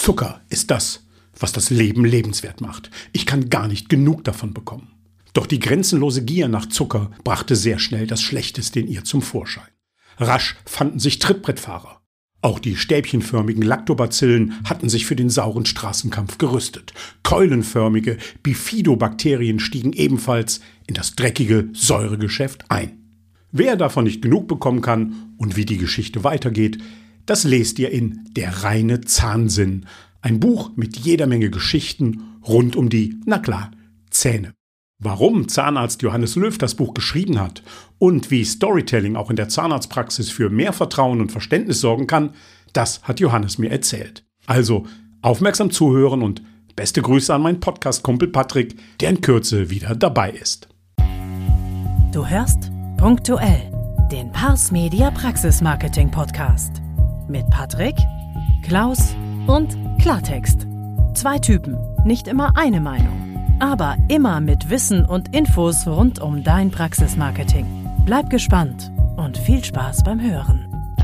Zucker ist das, was das Leben lebenswert macht. Ich kann gar nicht genug davon bekommen. Doch die grenzenlose Gier nach Zucker brachte sehr schnell das Schlechteste in ihr zum Vorschein. Rasch fanden sich Trittbrettfahrer. Auch die stäbchenförmigen Lactobacillen hatten sich für den sauren Straßenkampf gerüstet. Keulenförmige Bifidobakterien stiegen ebenfalls in das dreckige Säuregeschäft ein. Wer davon nicht genug bekommen kann und wie die Geschichte weitergeht, das lest ihr in Der reine Zahnsinn. Ein Buch mit jeder Menge Geschichten rund um die, na klar, Zähne. Warum Zahnarzt Johannes Löw das Buch geschrieben hat und wie Storytelling auch in der Zahnarztpraxis für mehr Vertrauen und Verständnis sorgen kann, das hat Johannes mir erzählt. Also aufmerksam zuhören und beste Grüße an meinen Podcast-Kumpel Patrick, der in Kürze wieder dabei ist. Du hörst Punktuell, den Pars Media Praxis Marketing Podcast mit Patrick, Klaus und Klartext. 2 Typen, nicht immer eine Meinung. Aber immer mit Wissen und Infos rund um dein Praxismarketing. Bleib gespannt und viel Spaß beim Hören.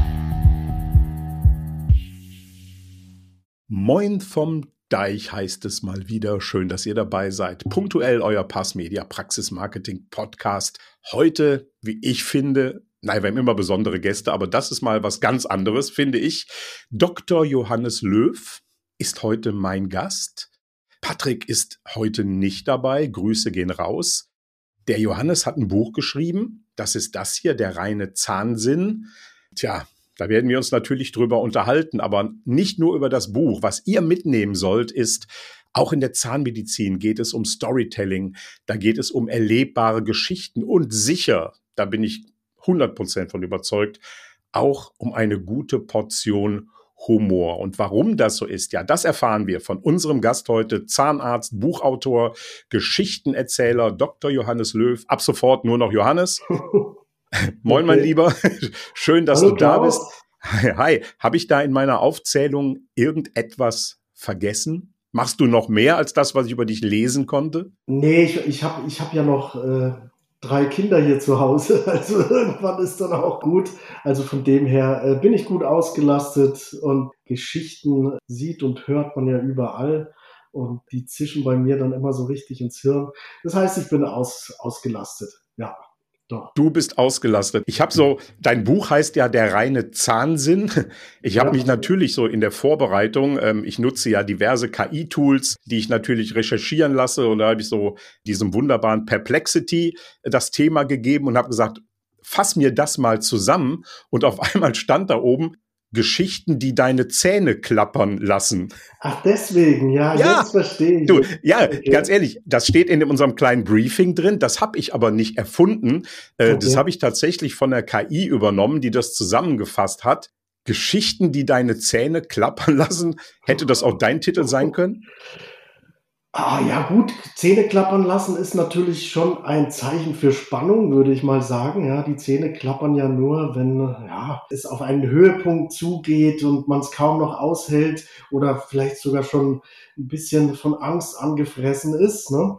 Moin vom Deich heißt es mal wieder. Schön, dass ihr dabei seid. Punktuell euer Pars Media Praxis Marketing Podcast. Heute, wie ich finde, wir haben immer besondere Gäste, aber das ist mal was ganz anderes, finde ich. Dr. Johannes Löw ist heute mein Gast. Patrick ist heute nicht dabei, Grüße gehen raus. Der Johannes hat ein Buch geschrieben, das ist das hier, Der reine Zahnsinn. Tja, da werden wir uns natürlich drüber unterhalten, aber nicht nur über das Buch. Was ihr mitnehmen sollt, ist, auch in der Zahnmedizin geht es um Storytelling, da geht es um erlebbare Geschichten und sicher, da bin ich 100% von überzeugt, auch um eine gute Portion Humor. Und warum das so ist, ja, das erfahren wir von unserem Gast heute, Zahnarzt, Buchautor, Geschichtenerzähler, Dr. Johannes Löw. Ab sofort nur noch Johannes. Moin, mein Lieber. Schön, dass du da bist. Hi. Habe ich da in meiner Aufzählung irgendetwas vergessen? Machst du noch mehr als das, was ich über dich lesen konnte? Nee, ich hab ja noch 3 Kinder hier zu Hause, also irgendwann ist dann auch gut. Also von dem her bin ich gut ausgelastet und Geschichten sieht und hört man ja überall und die zischen bei mir dann immer so richtig ins Hirn. Das heißt, ich bin ausgelastet, ja. Doch. Du bist ausgelastet. Dein Buch heißt ja Der reine Zahnsinn. Ich habe mich natürlich so in der Vorbereitung, ich nutze ja diverse KI-Tools, die ich natürlich recherchieren lasse. Und da habe ich so diesem wunderbaren Perplexity das Thema gegeben und habe gesagt, fass mir das mal zusammen. Und auf einmal stand da oben, Geschichten, die deine Zähne klappern lassen. Ach, deswegen, ja, jetzt verstehe ich. Du, ja, okay. Ganz ehrlich, das steht in unserem kleinen Briefing drin, das habe ich aber nicht erfunden. Okay. Das habe ich tatsächlich von der KI übernommen, die das zusammengefasst hat. Geschichten, die deine Zähne klappern lassen. Hätte das auch dein Titel sein können? Ja gut, Zähne klappern lassen ist natürlich schon ein Zeichen für Spannung, würde ich mal sagen. Ja, die Zähne klappern ja nur, wenn es auf einen Höhepunkt zugeht und man es kaum noch aushält oder vielleicht sogar schon ein bisschen von Angst angefressen ist. Ne?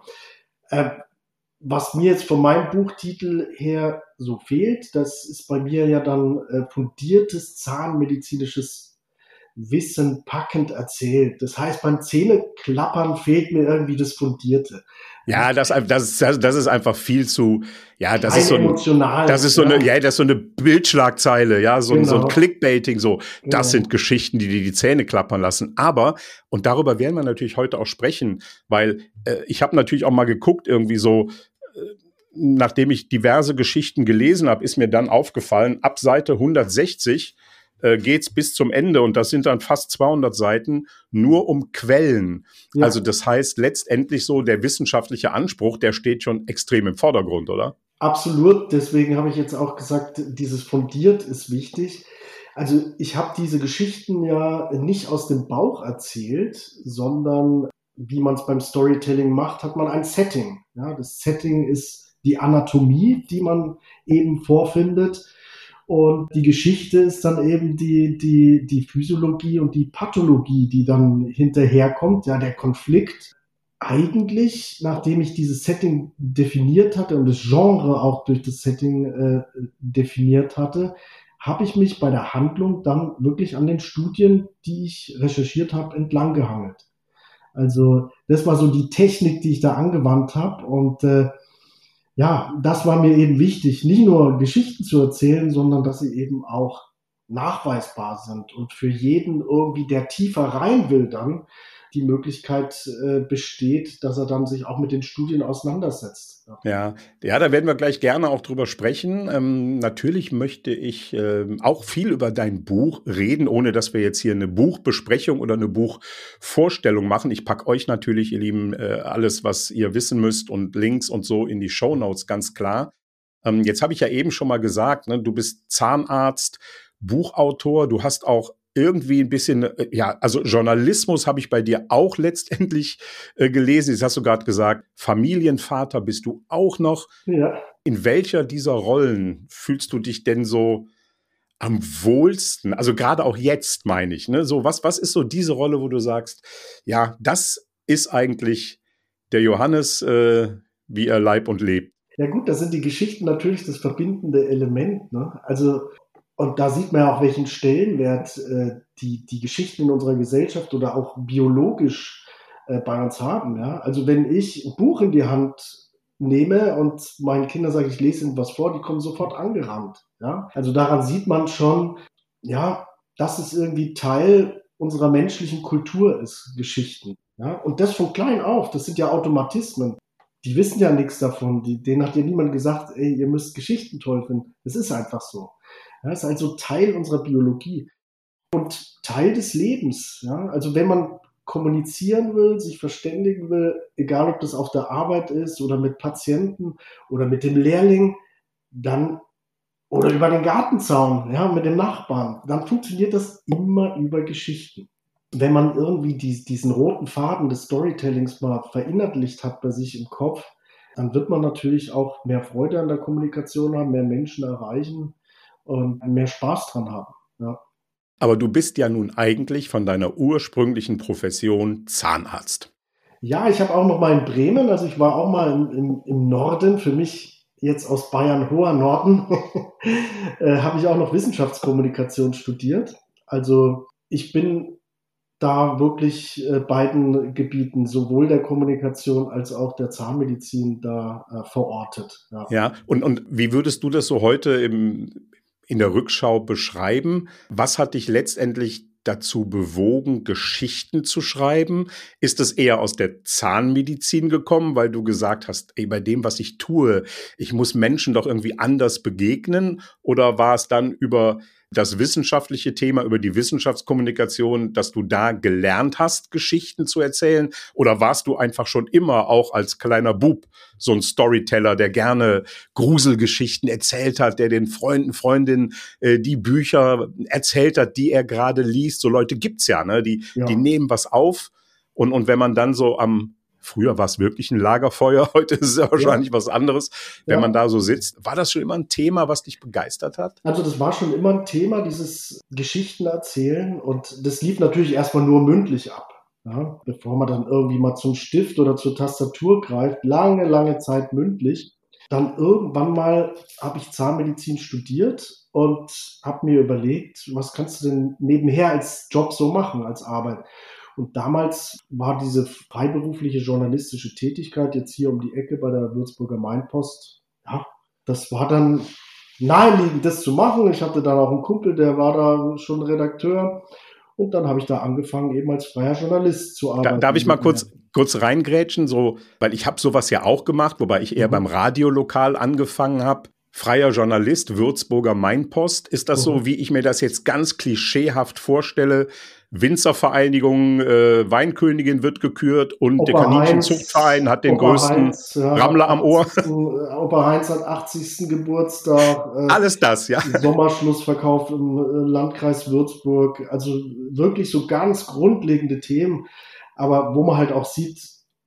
Was mir jetzt von meinem Buchtitel her so fehlt, das ist bei mir ja dann fundiertes zahnmedizinisches Wissen packend erzählt. Das heißt, beim Zähneklappern fehlt mir irgendwie das Fundierte. Ja, das ist einfach viel zu, ja, das ist so emotional. Das ist so eine Bildschlagzeile, ja, so ein Clickbaiting, so. Das sind Geschichten, die Zähne klappern lassen. Aber, und darüber werden wir natürlich heute auch sprechen, weil ich habe natürlich auch mal geguckt, irgendwie so, nachdem ich diverse Geschichten gelesen habe, ist mir dann aufgefallen, ab Seite 160 geht's bis zum Ende und das sind dann fast 200 Seiten nur um Quellen. Ja. Also das heißt letztendlich so, der wissenschaftliche Anspruch, der steht schon extrem im Vordergrund, oder? Absolut, deswegen habe ich jetzt auch gesagt, dieses fundiert ist wichtig. Also ich habe diese Geschichten ja nicht aus dem Bauch erzählt, sondern wie man es beim Storytelling macht, hat man ein Setting. Ja, das Setting ist die Anatomie, die man eben vorfindet. Und die Geschichte ist dann eben die Physiologie und die Pathologie, die dann hinterherkommt, ja, der Konflikt. Eigentlich, nachdem ich dieses Setting definiert hatte und das Genre auch durch das Setting definiert hatte, habe ich mich bei der Handlung dann wirklich an den Studien, die ich recherchiert habe, entlang gehangelt. Also das war so die Technik, die ich da angewandt habe. Und ja, das war mir eben wichtig, nicht nur Geschichten zu erzählen, sondern dass sie eben auch nachweisbar sind und für jeden irgendwie, der tiefer rein will, dann die Möglichkeit besteht, dass er dann sich auch mit den Studien auseinandersetzt. Ja, da werden wir gleich gerne auch drüber sprechen. Natürlich möchte ich auch viel über dein Buch reden, ohne dass wir jetzt hier eine Buchbesprechung oder eine Buchvorstellung machen. Ich packe euch natürlich, ihr Lieben, alles, was ihr wissen müsst und Links und so in die Shownotes, ganz klar. Jetzt habe ich ja eben schon mal gesagt, ne, du bist Zahnarzt, Buchautor, du hast auch irgendwie ein bisschen, also Journalismus habe ich bei dir auch letztendlich gelesen. Jetzt hast du gerade gesagt, Familienvater bist du auch noch. Ja. In welcher dieser Rollen fühlst du dich denn so am wohlsten? Also gerade auch jetzt, meine ich. Ne? So, was ist so diese Rolle, wo du sagst, ja, das ist eigentlich der Johannes, wie er Leib und lebt? Ja gut, da sind die Geschichten natürlich das verbindende Element. Ne? Also und da sieht man ja auch, welchen Stellenwert die Geschichten in unserer Gesellschaft oder auch biologisch bei uns haben. Ja? Also wenn ich ein Buch in die Hand nehme und meinen Kindern sage, ich lese ihnen was vor, die kommen sofort angerannt. Ja? Also daran sieht man schon, ja, dass es irgendwie Teil unserer menschlichen Kultur ist, Geschichten. Ja? Und das von klein auf, das sind ja Automatismen. Die wissen ja nichts davon. Denen hat ja niemand gesagt, ey, ihr müsst Geschichten toll finden. Das ist einfach so. Ja, ist also Teil unserer Biologie und Teil des Lebens. Ja? Also wenn man kommunizieren will, sich verständigen will, egal ob das auf der Arbeit ist oder mit Patienten oder mit dem Lehrling, dann oder über den Gartenzaun, ja, mit dem Nachbarn, dann funktioniert das immer über Geschichten. Wenn man irgendwie diesen roten Faden des Storytellings mal verinnerlicht hat bei sich im Kopf, dann wird man natürlich auch mehr Freude an der Kommunikation haben, mehr Menschen erreichen und mehr Spaß dran haben. Ja. Aber du bist ja nun eigentlich von deiner ursprünglichen Profession Zahnarzt. Ja, ich habe auch noch mal in Bremen, also ich war auch mal im Norden, für mich jetzt aus Bayern hoher Norden, habe ich auch noch Wissenschaftskommunikation studiert. Also ich bin da wirklich beiden Gebieten, sowohl der Kommunikation als auch der Zahnmedizin, da verortet. Ja, und wie würdest du das so heute in der Rückschau beschreiben? Was hat dich letztendlich dazu bewogen, Geschichten zu schreiben? Ist es eher aus der Zahnmedizin gekommen, weil du gesagt hast, ey, bei dem, was ich tue, ich muss Menschen doch irgendwie anders begegnen? Oder war es dann über das wissenschaftliche Thema, über die Wissenschaftskommunikation, dass du da gelernt hast, Geschichten zu erzählen? Oder warst du einfach schon immer auch als kleiner Bub so ein Storyteller, der gerne Gruselgeschichten erzählt hat, der den Freunden, Freundinnen die Bücher erzählt hat, die er gerade liest? So Leute gibt's ja, ne? Die nehmen was auf und wenn man dann so früher war es wirklich ein Lagerfeuer, heute ist es ja wahrscheinlich was anderes, wenn man da so sitzt. War das schon immer ein Thema, was dich begeistert hat? Also das war schon immer ein Thema, dieses Geschichten erzählen, und das lief natürlich erstmal nur mündlich ab. Ja, bevor man dann irgendwie mal zum Stift oder zur Tastatur greift, lange Zeit mündlich. Dann irgendwann mal habe ich Zahnmedizin studiert und habe mir überlegt, was kannst du denn nebenher als Job so machen, als Arbeit? Und damals war diese freiberufliche journalistische Tätigkeit jetzt hier um die Ecke bei der Würzburger Mainpost, ja, das war dann naheliegend, das zu machen. Ich hatte dann auch einen Kumpel, der war da schon Redakteur. Und dann habe ich da angefangen, eben als freier Journalist zu arbeiten. Darf ich mal kurz reingrätschen, so, weil ich habe sowas ja auch gemacht, wobei ich eher beim Radiolokal angefangen habe. Freier Journalist, Würzburger Mainpost. Ist das so, wie ich mir das jetzt ganz klischeehaft vorstelle? Winzervereinigung, Weinkönigin wird gekürt und Opa der Kaninchenzuchtverein hat den größten Rammler am Ohr. Opa Heinz hat 80. Geburtstag. Alles das, ja. Sommerschlussverkauf im Landkreis Würzburg. Also wirklich so ganz grundlegende Themen. Aber wo man halt auch sieht,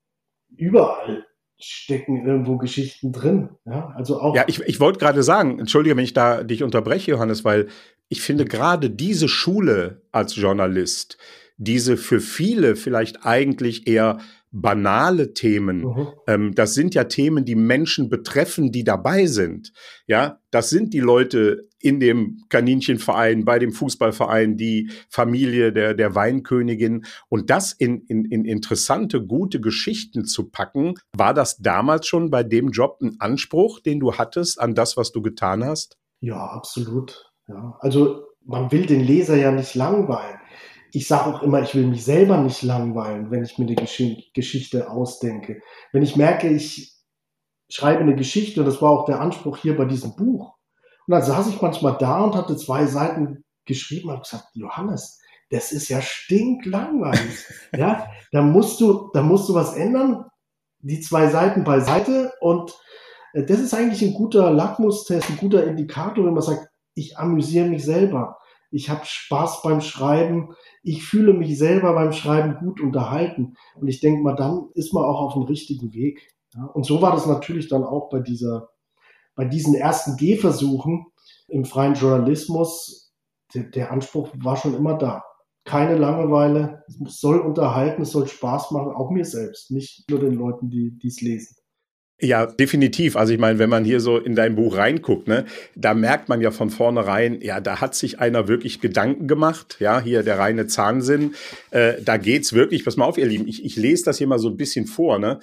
überall stecken irgendwo Geschichten drin. Ja, also auch. Ja, ich wollte gerade sagen, entschuldige, wenn ich da dich unterbreche, Johannes, weil ich finde gerade diese Schule als Journalist, diese für viele vielleicht eigentlich eher banale Themen, das sind ja Themen, die Menschen betreffen, die dabei sind. Ja, das sind die Leute in dem Kaninchenverein, bei dem Fußballverein, die Familie der Weinkönigin. Und das in interessante, gute Geschichten zu packen, war das damals schon bei dem Job ein Anspruch, den du hattest an das, was du getan hast? Ja, absolut. Ja. Also man will den Leser ja nicht langweilen. Ich sage auch immer, ich will mich selber nicht langweilen, wenn ich mir eine Geschichte ausdenke. Wenn ich merke, ich schreibe eine Geschichte, und das war auch der Anspruch hier bei diesem Buch. Und dann saß ich manchmal da und hatte 2 Seiten geschrieben und habe gesagt, Johannes, das ist ja stinklangweilig. Ja, da musst du was ändern, die 2 Seiten beiseite. Und das ist eigentlich ein guter Lackmustest, ein guter Indikator, wenn man sagt, ich amüsiere mich selber. Ich habe Spaß beim Schreiben. Ich fühle mich selber beim Schreiben gut unterhalten. Und ich denke mal, dann ist man auch auf dem richtigen Weg. Ja, und so war das natürlich dann auch bei diesen ersten Gehversuchen im freien Journalismus. Der Anspruch war schon immer da. Keine Langeweile. Es soll unterhalten, es soll Spaß machen, auch mir selbst, nicht nur den Leuten, die es lesen. Ja, definitiv. Also ich meine, wenn man hier so in dein Buch reinguckt, ne, da merkt man ja von vornherein, ja, da hat sich einer wirklich Gedanken gemacht. Ja, hier der reine Zahnsinn. Da geht's wirklich, pass mal auf, ihr Lieben, ich lese das hier mal so ein bisschen vor, ne?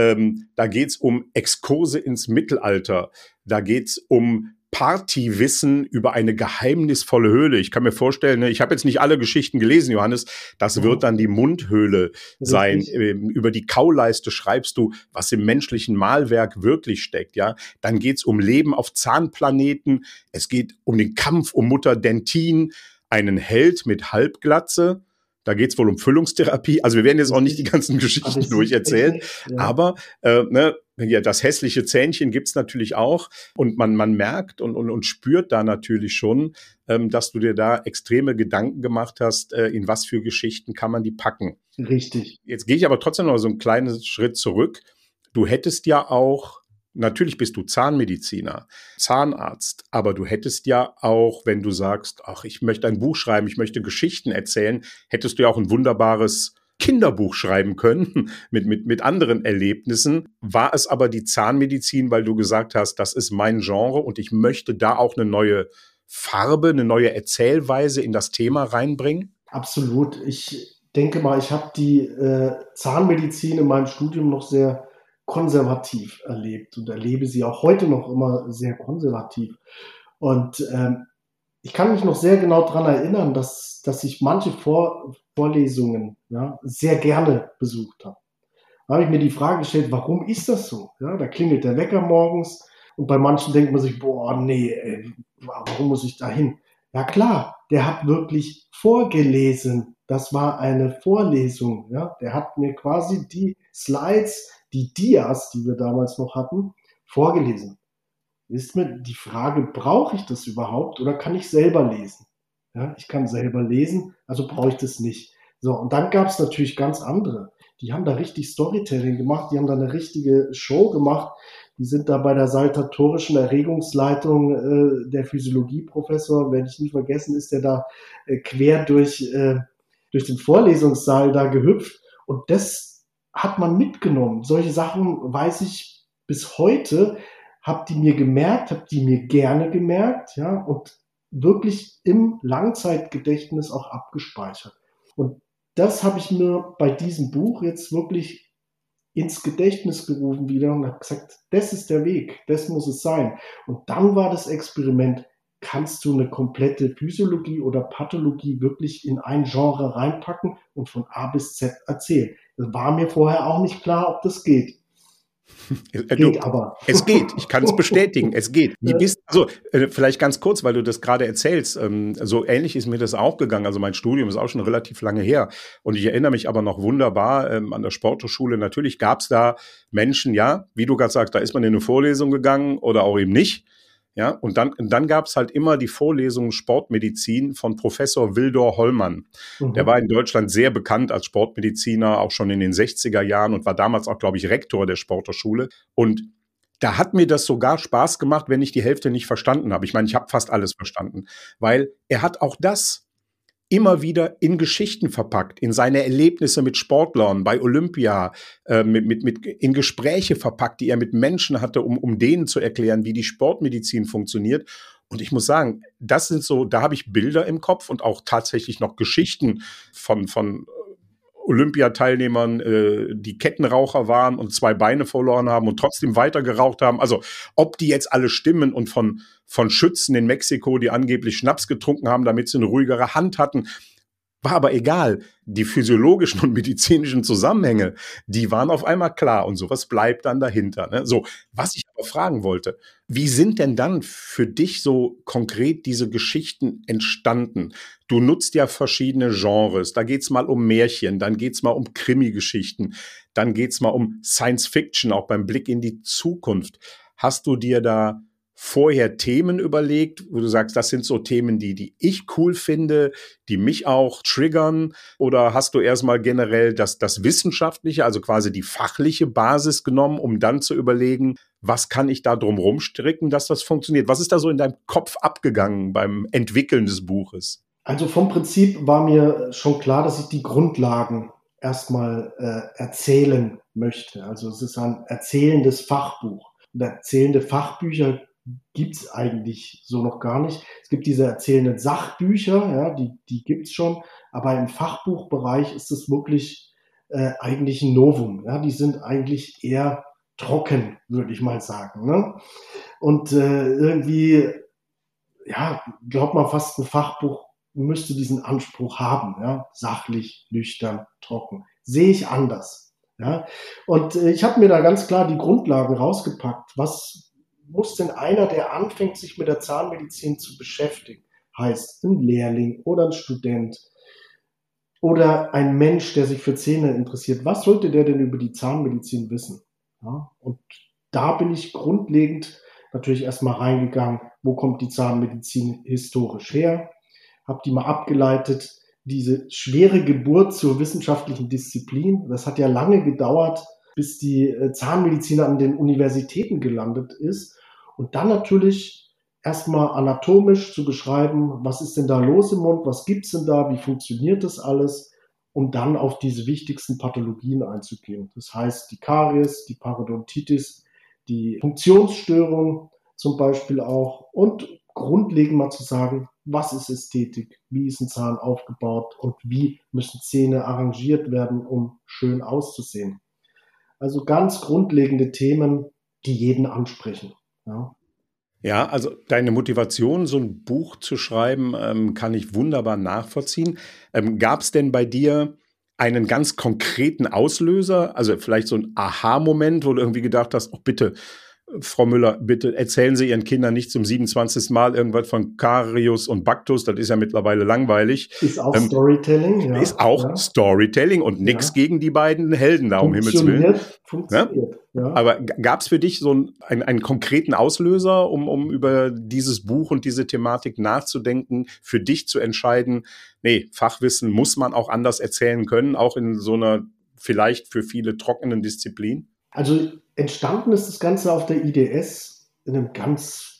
Da geht's um Exkurse ins Mittelalter. Da geht's um Partywissen über eine geheimnisvolle Höhle. Ich kann mir vorstellen, ne, ich habe jetzt nicht alle Geschichten gelesen, Johannes, das wird dann die Mundhöhle sein. Über die Kauleiste schreibst du, was im menschlichen Mahlwerk wirklich steckt. Ja, dann geht's um Leben auf Zahnplaneten. Es geht um den Kampf um Mutter Dentin, einen Held mit Halbglatze. Da geht's wohl um Füllungstherapie. Also wir werden jetzt auch nicht die ganzen Geschichten durcherzählen, aber ja, das hässliche Zähnchen gibt's natürlich auch. Und man merkt und spürt da natürlich schon, dass du dir da extreme Gedanken gemacht hast, in was für Geschichten kann man die packen. Richtig. Jetzt gehe ich aber trotzdem noch so einen kleinen Schritt zurück. Du hättest ja auch, natürlich bist du Zahnmediziner, Zahnarzt, aber du hättest ja auch, wenn du sagst, ach, ich möchte ein Buch schreiben, ich möchte Geschichten erzählen, hättest du ja auch ein wunderbares Kinderbuch schreiben können mit anderen Erlebnissen. War es aber die Zahnmedizin, weil du gesagt hast, das ist mein Genre und ich möchte da auch eine neue Farbe, eine neue Erzählweise in das Thema reinbringen? Absolut. Ich denke mal, ich habe die Zahnmedizin in meinem Studium noch sehr konservativ erlebt und erlebe sie auch heute noch immer sehr konservativ. Und ich kann mich noch sehr genau daran erinnern, dass ich manche Vorlesungen sehr gerne besucht habe. Da habe ich mir die Frage gestellt, warum ist das so? Ja, da klingelt der Wecker morgens und bei manchen denkt man sich, boah, nee, warum muss ich da hin? Ja klar, der hat wirklich vorgelesen. Das war eine Vorlesung. Ja? Der hat mir quasi die Slides, die Dias, die wir damals noch hatten, vorgelesen. Ist mir die Frage, brauche ich das überhaupt oder kann ich selber lesen? Ja, ich kann selber lesen, also brauche ich das nicht. So, und dann gab es natürlich ganz andere. Die haben da richtig Storytelling gemacht, die haben da eine richtige Show gemacht. Die sind da bei der saltatorischen Erregungsleitung, der Physiologieprofessor, werde ich nie vergessen, ist der da quer durch den Vorlesungssaal da gehüpft. Und das hat man mitgenommen. Solche Sachen weiß ich bis heute, habe die mir gerne gemerkt, ja, und wirklich im Langzeitgedächtnis auch abgespeichert. Und das habe ich mir bei diesem Buch jetzt wirklich ins Gedächtnis gerufen wieder und habe gesagt, das ist der Weg, das muss es sein. Und dann war das Experiment, kannst du eine komplette Physiologie oder Pathologie wirklich in ein Genre reinpacken und von A bis Z erzählen. Das war mir vorher auch nicht klar, ob das geht. Geht aber. Es geht, ich kann es bestätigen, es geht. Vielleicht ganz kurz, weil du das gerade erzählst, so ähnlich ist mir das auch gegangen, also mein Studium ist auch schon relativ lange her und ich erinnere mich aber noch wunderbar an der Sporthochschule, natürlich gab es da Menschen, ja, wie du gerade sagst, da ist man in eine Vorlesung gegangen oder auch eben nicht. Ja, und dann gab es halt immer die Vorlesung Sportmedizin von Professor Wildor Hollmann. Mhm. Der war in Deutschland sehr bekannt als Sportmediziner, auch schon in den 60er Jahren und war damals auch, glaube ich, Rektor der Sporthochschule. Und da hat mir das sogar Spaß gemacht, wenn ich die Hälfte nicht verstanden habe. Ich meine, ich habe fast alles verstanden, weil er hat auch das immer wieder in Geschichten verpackt, in seine Erlebnisse mit Sportlern bei Olympia, in Gespräche verpackt, die er mit Menschen hatte, um denen zu erklären, wie die Sportmedizin funktioniert. Und ich muss sagen, das sind so, da habe ich Bilder im Kopf und auch tatsächlich noch Geschichten von Olympiateilnehmern, die Kettenraucher waren und 2 Beine verloren haben und trotzdem weiter geraucht haben. Also ob die jetzt alle stimmen und von Schützen in Mexiko, die angeblich Schnaps getrunken haben, damit sie eine ruhigere Hand hatten, war aber egal. Die physiologischen und medizinischen Zusammenhänge, die waren auf einmal klar und sowas bleibt dann dahinter. Ne? So, was ich aber fragen wollte, wie sind denn dann für dich so konkret diese Geschichten entstanden? Du nutzt ja verschiedene Genres. Da geht's mal um Märchen, dann geht's mal um Krimi-Geschichten, dann geht's mal um Science-Fiction, auch beim Blick in die Zukunft. Hast du dir da vorher Themen überlegt, wo du sagst, das sind so Themen, die ich cool finde, die mich auch triggern? Oder hast du erstmal generell das Wissenschaftliche, also quasi die fachliche Basis genommen, um dann zu überlegen, was kann ich da drum rumstricken, dass das funktioniert? Was ist da so in deinem Kopf abgegangen beim Entwickeln des Buches? Also vom Prinzip war mir schon klar, dass ich die Grundlagen erstmal erzählen möchte. Also es ist ein erzählendes Fachbuch. Und erzählende Fachbücher gibt's eigentlich so noch gar nicht. Es gibt diese erzählenden Sachbücher, ja, die gibt's schon, aber im Fachbuchbereich ist es wirklich eigentlich ein Novum. Ja, die sind eigentlich eher trocken, würde ich mal sagen. Ne? Und irgendwie, ja, glaubt man fast, ein Fachbuch müsste diesen Anspruch haben, ja, sachlich, nüchtern, trocken. Sehe ich anders. Ja, und ich habe mir da ganz klar die Grundlagen rausgepackt. Was muss denn einer, der anfängt, sich mit der Zahnmedizin zu beschäftigen, heißt ein Lehrling oder ein Student oder ein Mensch, der sich für Zähne interessiert, was sollte der denn über die Zahnmedizin wissen? Ja, und da bin ich grundlegend natürlich erstmal reingegangen, wo kommt die Zahnmedizin historisch her, habe die mal abgeleitet, diese schwere Geburt zur wissenschaftlichen Disziplin, das hat ja lange gedauert, bis die Zahnmedizin an den Universitäten gelandet ist. Und dann natürlich erstmal anatomisch zu beschreiben, was ist denn da los im Mund, was gibt's denn da, wie funktioniert das alles, um dann auf diese wichtigsten Pathologien einzugehen. Das heißt, die Karies, die Parodontitis, die Funktionsstörung zum Beispiel auch und grundlegend mal zu sagen, was ist Ästhetik, wie ist ein Zahn aufgebaut und wie müssen Zähne arrangiert werden, um schön auszusehen. Also ganz grundlegende Themen, die jeden ansprechen. Ja, also deine Motivation, so ein Buch zu schreiben, kann ich wunderbar nachvollziehen. Gab es denn bei dir einen ganz konkreten Auslöser, also vielleicht so ein Aha-Moment, wo du irgendwie gedacht hast, oh bitte, Frau Müller, bitte erzählen Sie Ihren Kindern nicht zum 27. Mal irgendwas von Karius und Baktus, das ist ja mittlerweile langweilig. Ist auch Storytelling. Ja. Ist auch Storytelling und nichts gegen die beiden Helden da, um Himmels Willen. Funktioniert. Ja. Aber gab es für dich so einen konkreten Auslöser, um über dieses Buch und diese Thematik nachzudenken, für dich zu entscheiden, nee, Fachwissen muss man auch anders erzählen können, auch in so einer vielleicht für viele trockenen Disziplin? Also entstanden ist das Ganze auf der IDS in einem ganz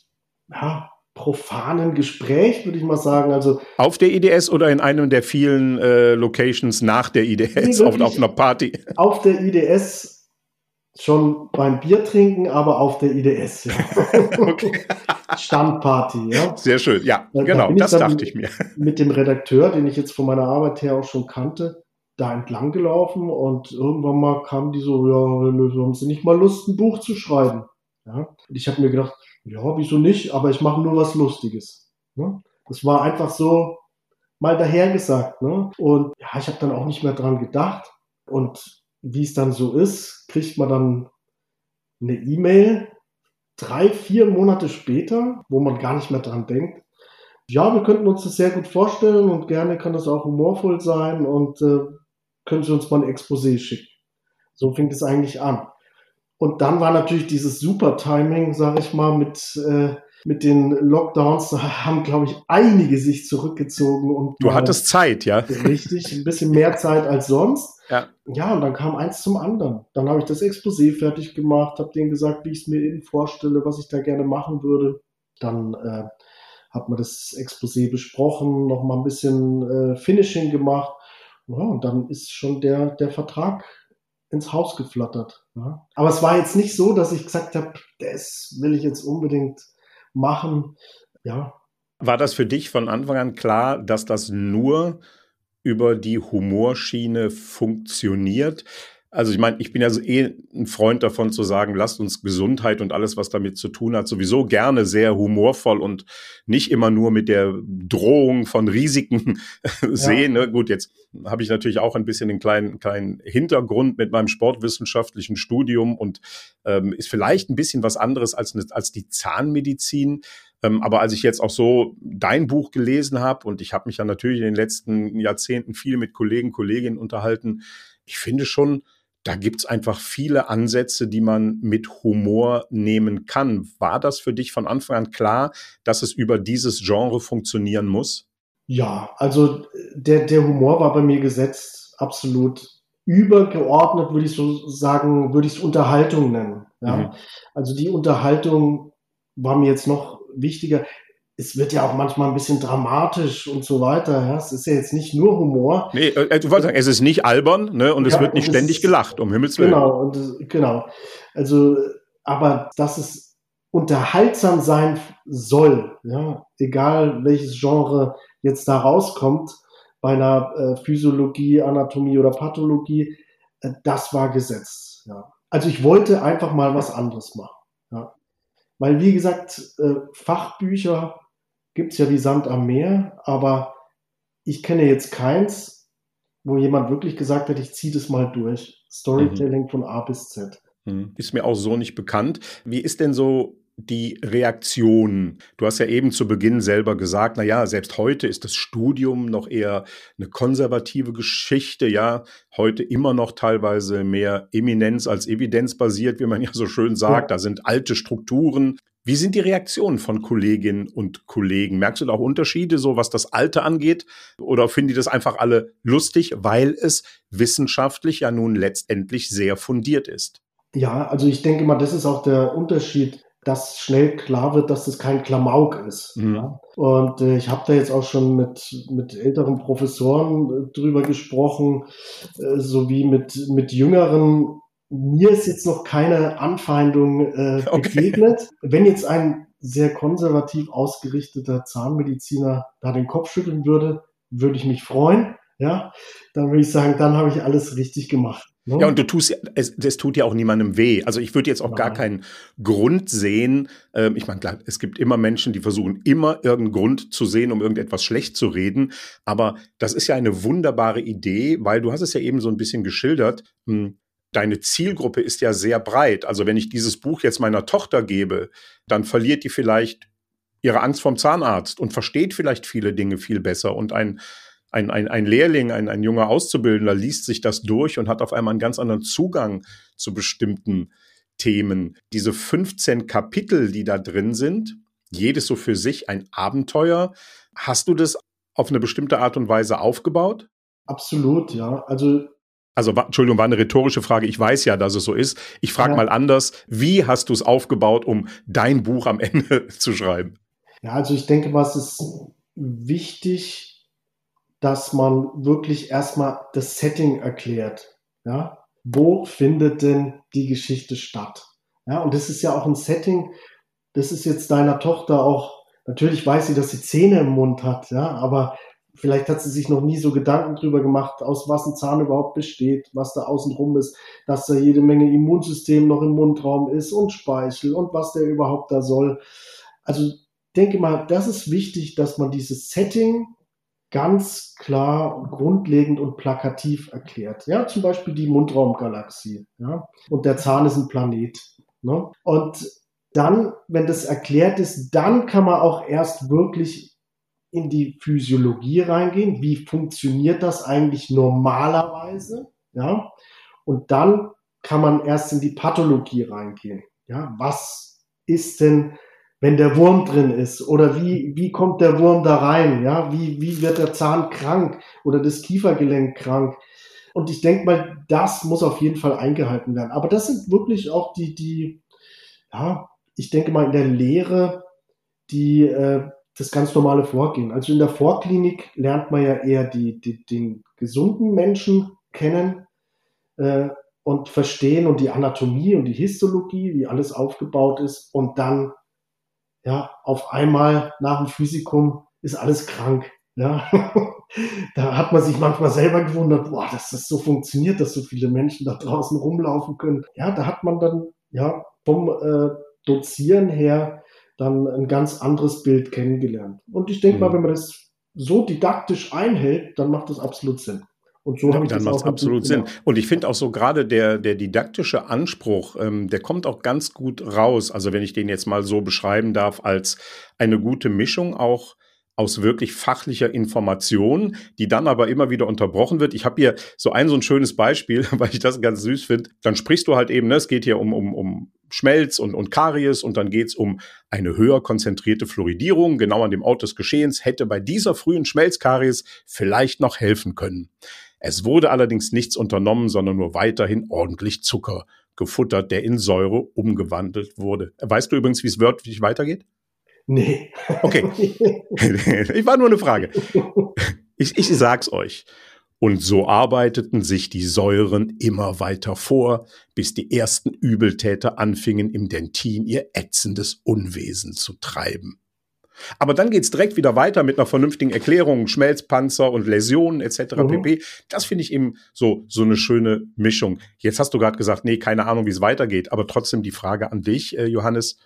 profanen Gespräch, würde ich mal sagen. Also auf der IDS oder in einem der vielen Locations nach der IDS, auf einer Party? Auf der IDS schon beim Bier trinken, aber auf der IDS. Ja. Okay. Standparty. Ja. Sehr schön, ja, genau, das dachte ich mir. Mit dem Redakteur, den ich jetzt von meiner Arbeit her auch schon kannte, da entlang gelaufen und irgendwann mal kamen die so, ja, haben Sie nicht mal Lust, ein Buch zu schreiben? Ja? Und ich habe mir gedacht, ja, wieso nicht, aber ich mache nur was Lustiges. Ne? Das war einfach so mal dahergesagt. Ne? Und ja, ich habe dann auch nicht mehr dran gedacht. Und wie es dann so ist, kriegt man dann eine E-Mail 3-4 Monate später, wo man gar nicht mehr dran denkt. Ja, wir könnten uns das sehr gut vorstellen und gerne kann das auch humorvoll sein und können Sie uns mal ein Exposé schicken. So fing es eigentlich an. Und dann war natürlich dieses super Timing, sage ich mal, mit den Lockdowns, da haben, glaube ich, einige sich zurückgezogen. Und du hattest Zeit, ja? Richtig, ein bisschen mehr Zeit als sonst. Ja. Ja, und dann kam eins zum anderen. Dann habe ich das Exposé fertig gemacht, habe denen gesagt, wie ich es mir eben vorstelle, was ich da gerne machen würde. Dann hat man das Exposé besprochen, noch mal ein bisschen Finishing gemacht. Ja, und dann ist schon der Vertrag ins Haus geflattert. Ja. Aber es war jetzt nicht so, dass ich gesagt habe, das will ich jetzt unbedingt machen. Ja. War das für dich von Anfang an klar, dass das nur über die Humorschiene funktioniert? Also ich meine, ich bin ja so ein Freund davon zu sagen, lasst uns Gesundheit und alles, was damit zu tun hat, sowieso gerne sehr humorvoll und nicht immer nur mit der Drohung von Risiken sehen. Ne? Gut, jetzt habe ich natürlich auch ein bisschen den kleinen Hintergrund mit meinem sportwissenschaftlichen Studium und ist vielleicht ein bisschen was anderes als die Zahnmedizin. Aber als ich jetzt auch so dein Buch gelesen habe und ich habe mich ja natürlich in den letzten Jahrzehnten viel mit Kolleginnen unterhalten, ich finde schon, da gibt's einfach viele Ansätze, die man mit Humor nehmen kann. War das für dich von Anfang an klar, dass es über dieses Genre funktionieren muss? Ja, also der Humor war bei mir gesetzt, absolut übergeordnet, würde ich so sagen, würde ich es Unterhaltung nennen. Ja? Also die Unterhaltung war mir jetzt noch wichtiger. Es wird ja auch manchmal ein bisschen dramatisch und so weiter. Ja? Es ist ja jetzt nicht nur Humor. Nee, du wolltest sagen, es ist nicht albern, ne? Und es wird nicht ständig gelacht, um Himmels Willen. Genau. Also, aber dass es unterhaltsam sein soll, ja, egal welches Genre jetzt da rauskommt, bei einer Physiologie, Anatomie oder Pathologie, das war gesetzt. Ja. Also ich wollte einfach mal was anderes machen. Ja. Weil, wie gesagt, Fachbücher gibt's ja wie Sand am Meer, aber ich kenne jetzt keins, wo jemand wirklich gesagt hat, ich ziehe das mal durch. Storytelling von A bis Z. Ist mir auch so nicht bekannt. Wie ist denn so die Reaktion? Du hast ja eben zu Beginn selber gesagt, na ja, selbst heute ist das Studium noch eher eine konservative Geschichte, ja, heute immer noch teilweise mehr Eminenz als Evidenz basiert, wie man ja so schön sagt. Ja. Da sind alte Strukturen. Wie sind die Reaktionen von Kolleginnen und Kollegen? Merkst du da auch Unterschiede, so was das Alte angeht? Oder finden die das einfach alle lustig, weil es wissenschaftlich ja nun letztendlich sehr fundiert ist? Ja, also ich denke mal, das ist auch der Unterschied, dass schnell klar wird, dass das kein Klamauk ist. Ja. Und ich habe da jetzt auch schon mit älteren Professoren drüber gesprochen, sowie mit jüngeren. Mir ist jetzt noch keine Anfeindung begegnet. Wenn jetzt ein sehr konservativ ausgerichteter Zahnmediziner da den Kopf schütteln würde, würde ich mich freuen. Ja, dann würde ich sagen, dann habe ich alles richtig gemacht. Ne? Ja, und es tut ja auch niemandem weh. Also ich würde jetzt auch gar keinen Grund sehen. Ich meine, klar, es gibt immer Menschen, die versuchen immer irgendeinen Grund zu sehen, um irgendetwas schlecht zu reden. Aber das ist ja eine wunderbare Idee, weil du hast es ja eben so ein bisschen geschildert. Deine Zielgruppe ist ja sehr breit. Also wenn ich dieses Buch jetzt meiner Tochter gebe, dann verliert die vielleicht ihre Angst vorm Zahnarzt und versteht vielleicht viele Dinge viel besser. Und ein Lehrling, ein junger Auszubildender liest sich das durch und hat auf einmal einen ganz anderen Zugang zu bestimmten Themen. Diese 15 Kapitel, die da drin sind, jedes so für sich ein Abenteuer. Hast du das auf eine bestimmte Art und Weise aufgebaut? Absolut, ja. Also, Entschuldigung, war eine rhetorische Frage. Ich weiß ja, dass es so ist. Ich frage mal anders. Wie hast du es aufgebaut, um dein Buch am Ende zu schreiben? Ja, also ich denke mal, es ist wichtig, dass man wirklich erstmal das Setting erklärt. Ja? Wo findet denn die Geschichte statt? Ja, und das ist ja auch ein Setting, das ist jetzt deiner Tochter auch, natürlich weiß sie, dass sie Zähne im Mund hat, ja, aber vielleicht hat sie sich noch nie so Gedanken drüber gemacht, aus was ein Zahn überhaupt besteht, was da außen rum ist, dass da jede Menge Immunsystem noch im Mundraum ist und Speichel und was der überhaupt da soll. Also denke mal, das ist wichtig, dass man dieses Setting ganz klar, grundlegend und plakativ erklärt. Ja, zum Beispiel die Mundraumgalaxie. Ja, und der Zahn ist ein Planet. Ne? Und dann, wenn das erklärt ist, dann kann man auch erst wirklich in die Physiologie reingehen. Wie funktioniert das eigentlich normalerweise? Ja, und dann kann man erst in die Pathologie reingehen. Ja, was ist denn, wenn der Wurm drin ist, oder wie kommt der Wurm da rein? Ja, wie wird der Zahn krank oder das Kiefergelenk krank? Und ich denke mal, das muss auf jeden Fall eingehalten werden. Aber das sind wirklich auch die, ja, ich denke mal in der Lehre, die das ganz normale Vorgehen. Also in der Vorklinik lernt man ja eher den gesunden Menschen kennen und verstehen und die Anatomie und die Histologie, wie alles aufgebaut ist. Und dann, ja, auf einmal nach dem Physikum ist alles krank. Ja, da hat man sich manchmal selber gewundert, boah, dass das so funktioniert, dass so viele Menschen da draußen rumlaufen können. Ja, da hat man dann, ja, vom Dozieren her dann ein ganz anderes Bild kennengelernt. Und ich denke mal, wenn man das so didaktisch einhält, dann macht das absolut Sinn. Und so habe ich Dann das macht auch es absolut Sinn. Und ich finde auch so gerade der didaktische Anspruch, der kommt auch ganz gut raus. Also wenn ich den jetzt mal so beschreiben darf, als eine gute Mischung auch aus wirklich fachlicher Information, die dann aber immer wieder unterbrochen wird. Ich habe hier so ein schönes Beispiel, weil ich das ganz süß finde. Dann sprichst du halt eben, ne, es geht hier um Schmelz und Karies und dann geht es um eine höher konzentrierte Fluoridierung. Genau an dem Ort des Geschehens hätte bei dieser frühen Schmelzkaries vielleicht noch helfen können. Es wurde allerdings nichts unternommen, sondern nur weiterhin ordentlich Zucker gefuttert, der in Säure umgewandelt wurde. Weißt du übrigens, wie es wörtlich weitergeht? Nee. Okay. Ich war nur eine Frage. Ich sag's euch. Und so arbeiteten sich die Säuren immer weiter vor, bis die ersten Übeltäter anfingen, im Dentin ihr ätzendes Unwesen zu treiben. Aber dann geht's direkt wieder weiter mit einer vernünftigen Erklärung, Schmelzpanzer und Läsionen etc. pp. Das finde ich eben so eine schöne Mischung. Jetzt hast du gerade gesagt, nee, keine Ahnung, wie es weitergeht, aber trotzdem die Frage an dich, Johannes.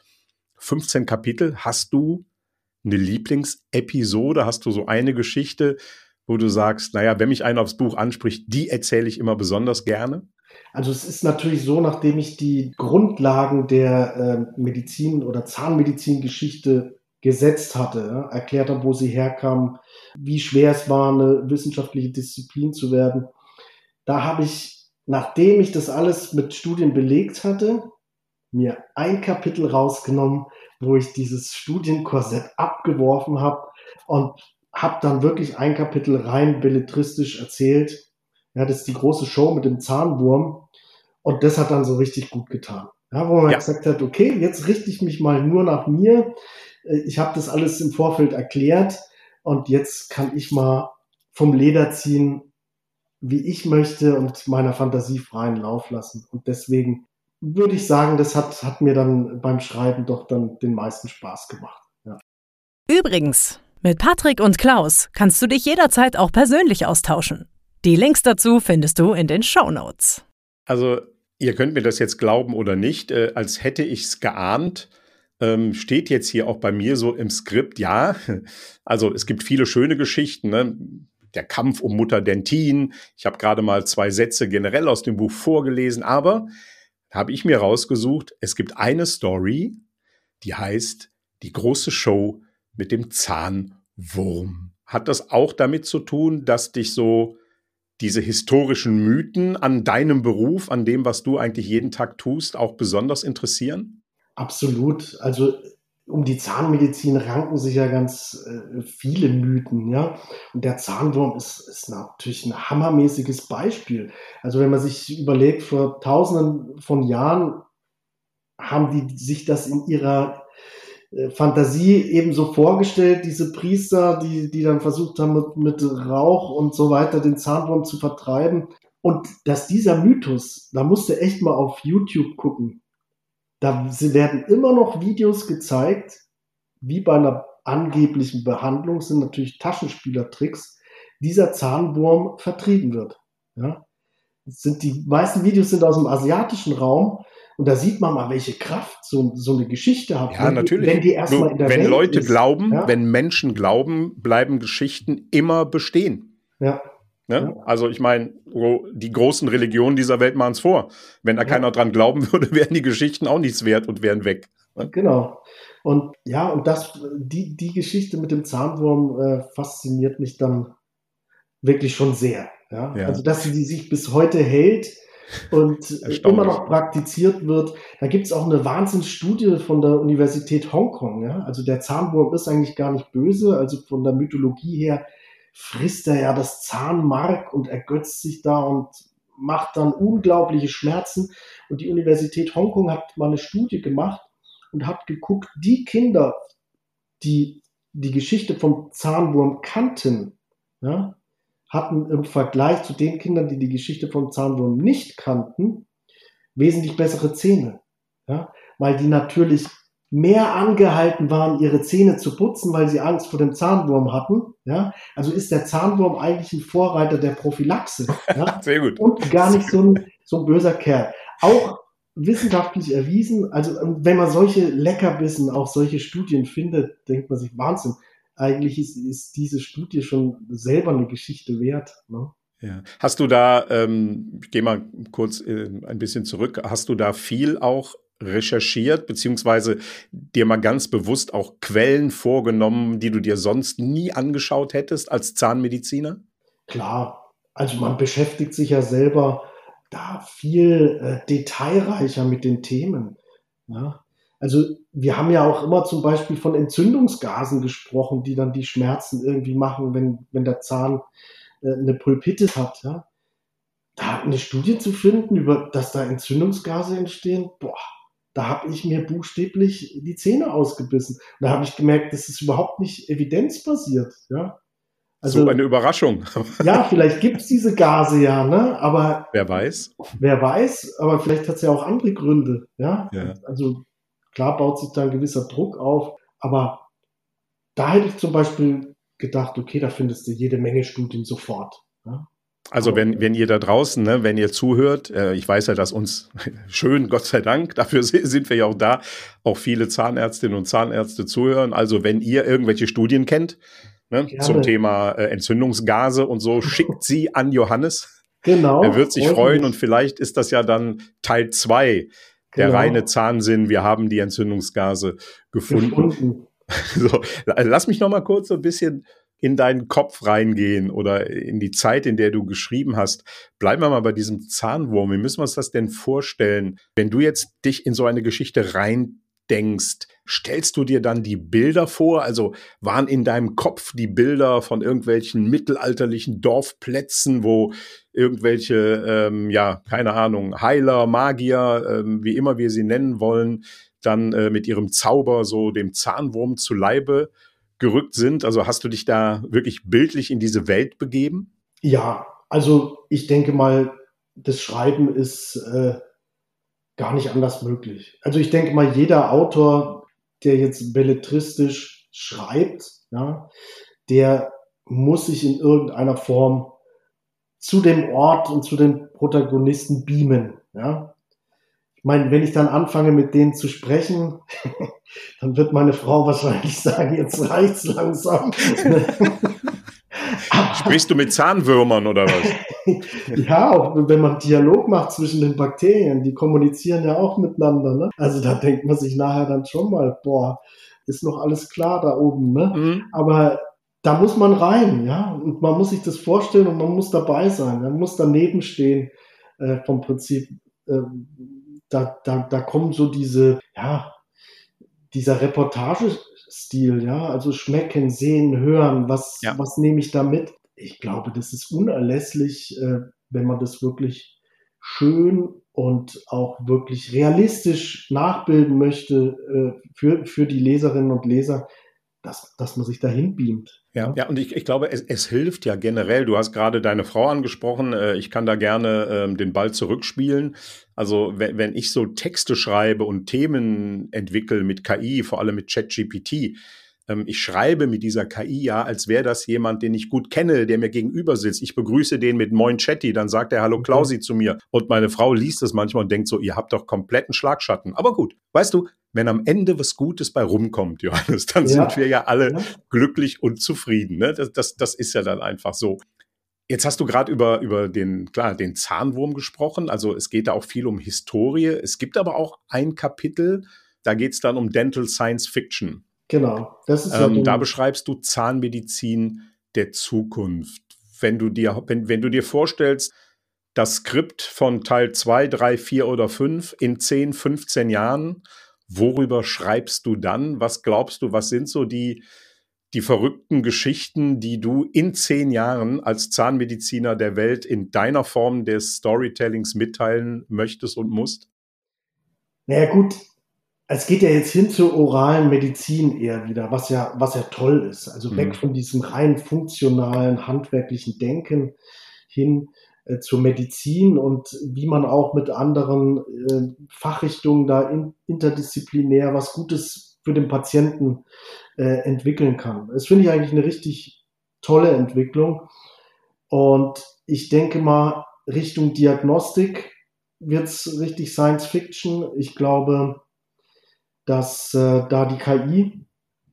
15 Kapitel. Hast du eine Lieblingsepisode? Hast du so eine Geschichte, wo du sagst, naja, wenn mich einer aufs Buch anspricht, die erzähle ich immer besonders gerne? Also es ist natürlich so, nachdem ich die Grundlagen der Medizin- oder Zahnmedizin-Geschichte gesetzt hatte, erklärt habe, wo sie herkam, wie schwer es war, eine wissenschaftliche Disziplin zu werden, da habe ich, nachdem ich das alles mit Studien belegt hatte, mir ein Kapitel rausgenommen, wo ich dieses Studienkorsett abgeworfen habe und habe dann wirklich ein Kapitel rein belletristisch erzählt. Ja, das ist die große Show mit dem Zahnwurm und das hat dann so richtig gut getan. Ja, wo man gesagt hat, okay, jetzt richte ich mich mal nur nach mir. Ich habe das alles im Vorfeld erklärt und jetzt kann ich mal vom Leder ziehen, wie ich möchte und meiner Fantasie freien Lauf lassen. Und deswegen würde ich sagen, das hat mir dann beim Schreiben doch dann den meisten Spaß gemacht. Ja. Übrigens, mit Patrick und Klaus kannst du dich jederzeit auch persönlich austauschen. Die Links dazu findest du in den Shownotes. Also, ihr könnt mir das jetzt glauben oder nicht, als hätte ich es geahnt, steht jetzt hier auch bei mir so im Skript, ja, also es gibt viele schöne Geschichten, ne? Der Kampf um Mutter Dentin, ich habe gerade mal 2 Sätze generell aus dem Buch vorgelesen, aber habe ich mir rausgesucht, es gibt eine Story, die heißt Die große Show mit dem Zahnwurm. Hat das auch damit zu tun, dass dich so diese historischen Mythen an deinem Beruf, an dem, was du eigentlich jeden Tag tust, auch besonders interessieren? Absolut. Also um die Zahnmedizin ranken sich ja ganz viele Mythen, ja. Und der Zahnwurm ist natürlich ein hammermäßiges Beispiel. Also wenn man sich überlegt, vor Tausenden von Jahren haben die sich das in ihrer Fantasie eben so vorgestellt, diese Priester, die dann versucht haben, mit Rauch und so weiter den Zahnwurm zu vertreiben. Und dass dieser Mythos, da musst du echt mal auf YouTube gucken. Da werden immer noch Videos gezeigt, wie bei einer angeblichen Behandlung, sind natürlich Taschenspielertricks, dieser Zahnwurm vertrieben wird. Ja? Die meisten Videos sind aus dem asiatischen Raum und da sieht man mal, welche Kraft so eine Geschichte hat. Ja, natürlich. Wenn die erstmal in der Wenn Welt Leute ist, glauben, ja? wenn Menschen glauben, bleiben Geschichten immer bestehen. Ja. Ne? Ja. Also ich meine, die großen Religionen dieser Welt machen es vor. Wenn da keiner dran glauben würde, wären die Geschichten auch nichts wert und wären weg. Ne? Genau. Und ja, und die Geschichte mit dem Zahnwurm fasziniert mich dann wirklich schon sehr. Ja? Ja. Also, dass sie sich bis heute hält und immer noch praktiziert wird. Da gibt es auch eine Wahnsinnsstudie von der Universität Hongkong. Ja? Also der Zahnwurm ist eigentlich gar nicht böse, also von der Mythologie her frisst er ja das Zahnmark und ergötzt sich da und macht dann unglaubliche Schmerzen. Und die Universität Hongkong hat mal eine Studie gemacht und hat geguckt, die Kinder, die die Geschichte vom Zahnwurm kannten, ja, hatten im Vergleich zu den Kindern, die die Geschichte vom Zahnwurm nicht kannten, wesentlich bessere Zähne. Ja, weil die natürlich mehr angehalten waren, ihre Zähne zu putzen, weil sie Angst vor dem Zahnwurm hatten. Ja, also ist der Zahnwurm eigentlich ein Vorreiter der Prophylaxe. Ja, sehr gut. Und gar nicht so ein böser Kerl. Auch wissenschaftlich erwiesen, also wenn man solche Leckerbissen, auch solche Studien findet, denkt man sich, Wahnsinn, eigentlich ist diese Studie schon selber eine Geschichte wert. Ne? Ja. Hast du da, ich gehe mal kurz ein bisschen zurück, hast du da viel auch recherchiert, beziehungsweise dir mal ganz bewusst auch Quellen vorgenommen, die du dir sonst nie angeschaut hättest als Zahnmediziner? Klar, also man beschäftigt sich ja selber da viel detailreicher mit den Themen. Ja? Also wir haben ja auch immer zum Beispiel von Entzündungsgasen gesprochen, die dann die Schmerzen irgendwie machen, wenn der Zahn eine Pulpitis hat. Ja? Da eine Studie zu finden, dass da Entzündungsgase entstehen, da habe ich mir buchstäblich die Zähne ausgebissen. Und da habe ich gemerkt, das ist überhaupt nicht evidenzbasiert. Ja? Also, so eine Überraschung. Ja, vielleicht gibt es diese Gase ja, ne? Aber wer weiß, aber vielleicht hat es ja auch andere Gründe. Ja? Ja. Also klar baut sich da ein gewisser Druck auf, aber da hätte ich zum Beispiel gedacht, okay, da findest du jede Menge Studien sofort. Ja? Also wenn ihr da draußen, ne, wenn ihr zuhört, ich weiß ja, dass uns schön, Gott sei Dank, dafür sind wir ja auch da, auch viele Zahnärztinnen und Zahnärzte zuhören. Also wenn ihr irgendwelche Studien kennt, ne, zum Thema Entzündungsgase und so, schickt sie an Johannes. Genau. Er wird sich freuen und vielleicht ist das ja dann Teil 2, der reine Zahnsinn. Wir haben die Entzündungsgase gefunden. So, lass mich noch mal kurz so ein bisschen in deinen Kopf reingehen oder in die Zeit, in der du geschrieben hast. Bleiben wir mal bei diesem Zahnwurm. Wie müssen wir uns das denn vorstellen? Wenn du jetzt dich in so eine Geschichte reindenkst, stellst du dir dann die Bilder vor? Also waren in deinem Kopf die Bilder von irgendwelchen mittelalterlichen Dorfplätzen, wo irgendwelche, keine Ahnung, Heiler, Magier, wie immer wir sie nennen wollen, dann mit ihrem Zauber so dem Zahnwurm zu Leibe gerückt sind? Also hast du dich da wirklich bildlich in diese Welt begeben? Ja, also ich denke mal, das Schreiben ist gar nicht anders möglich. Also ich denke mal, jeder Autor, der jetzt belletristisch schreibt, ja, der muss sich in irgendeiner Form zu dem Ort und zu den Protagonisten beamen. Ja. Ich meine, wenn ich dann anfange, mit denen zu sprechen, dann wird meine Frau wahrscheinlich sagen, jetzt reicht's langsam. Sprichst du mit Zahnwürmern oder was? Ja, auch wenn man Dialog macht zwischen den Bakterien, die kommunizieren ja auch miteinander. Ne? Also da denkt man sich nachher dann schon mal, ist noch alles klar da oben. Ne? Mhm. Aber da muss man rein, ja, und man muss sich das vorstellen und man muss dabei sein. Man muss daneben stehen vom Prinzip. Da kommen so dieser Reportagestil, ja, also schmecken, sehen, hören, was nehme ich da mit? Ich glaube, das ist unerlässlich, wenn man das wirklich schön und auch wirklich realistisch nachbilden möchte für die Leserinnen und Leser, dass man sich dahin beamt. Ja, und ich glaube, es hilft ja generell. Du hast gerade deine Frau angesprochen. Ich kann da gerne den Ball zurückspielen. Also wenn ich so Texte schreibe und Themen entwickle mit KI, vor allem mit ChatGPT, ich schreibe mit dieser KI ja, als wäre das jemand, den ich gut kenne, der mir gegenüber sitzt. Ich begrüße den mit Moin Chatty, dann sagt er Hallo Klausi zu mir. Und meine Frau liest es manchmal und denkt so, ihr habt doch kompletten Schlagschatten. Aber gut, weißt du, wenn am Ende was Gutes bei rumkommt, Johannes, dann sind wir ja alle glücklich und zufrieden. Ne? Das ist ja dann einfach so. Jetzt hast du gerade über den Zahnwurm gesprochen. Also es geht da auch viel um Historie. Es gibt aber auch ein Kapitel, da geht es dann um Dental Science Fiction. Genau. Das ist da beschreibst du Zahnmedizin der Zukunft. Wenn du dir vorstellst, das Skript von Teil 2, 3, 4 oder 5 in 10, 15 Jahren, worüber schreibst du dann? Was glaubst du, was sind so die verrückten Geschichten, die du in 10 Jahren als Zahnmediziner der Welt in deiner Form des Storytellings mitteilen möchtest und musst? Naja gut, Es geht ja jetzt hin zur oralen Medizin eher wieder, was ja toll ist. Also weg von diesem rein funktionalen, handwerklichen Denken hin zur Medizin und wie man auch mit anderen Fachrichtungen da interdisziplinär was Gutes für den Patienten entwickeln kann. Das finde ich eigentlich eine richtig tolle Entwicklung. Und ich denke mal, Richtung Diagnostik wird's richtig Science Fiction. Ich glaube, dass da die KI,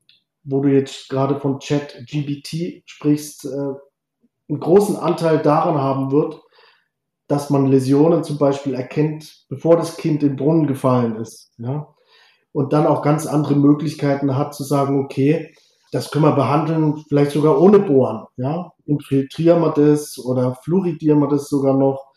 wo du jetzt gerade von ChatGPT sprichst, einen großen Anteil daran haben wird, dass man Läsionen zum Beispiel erkennt, bevor das Kind in den Brunnen gefallen ist. Ja? Und dann auch ganz andere Möglichkeiten hat zu sagen, okay, das können wir behandeln, vielleicht sogar ohne Bohren. Ja? Infiltrieren wir das oder fluoridieren wir das sogar noch.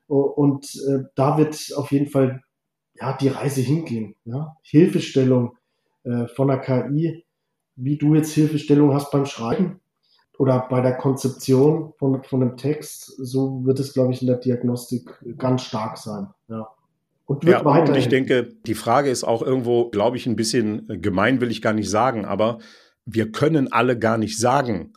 Und da wird auf jeden Fall die Reise hingehen. Ja? Hilfestellung von der KI, wie du jetzt Hilfestellung hast beim Schreiben oder bei der Konzeption von einem Text, so wird es, glaube ich, in der Diagnostik ganz stark sein. Ja. Und ich denke, die Frage ist auch irgendwo, glaube ich, ein bisschen gemein, will ich gar nicht sagen, aber wir können alle gar nicht sagen,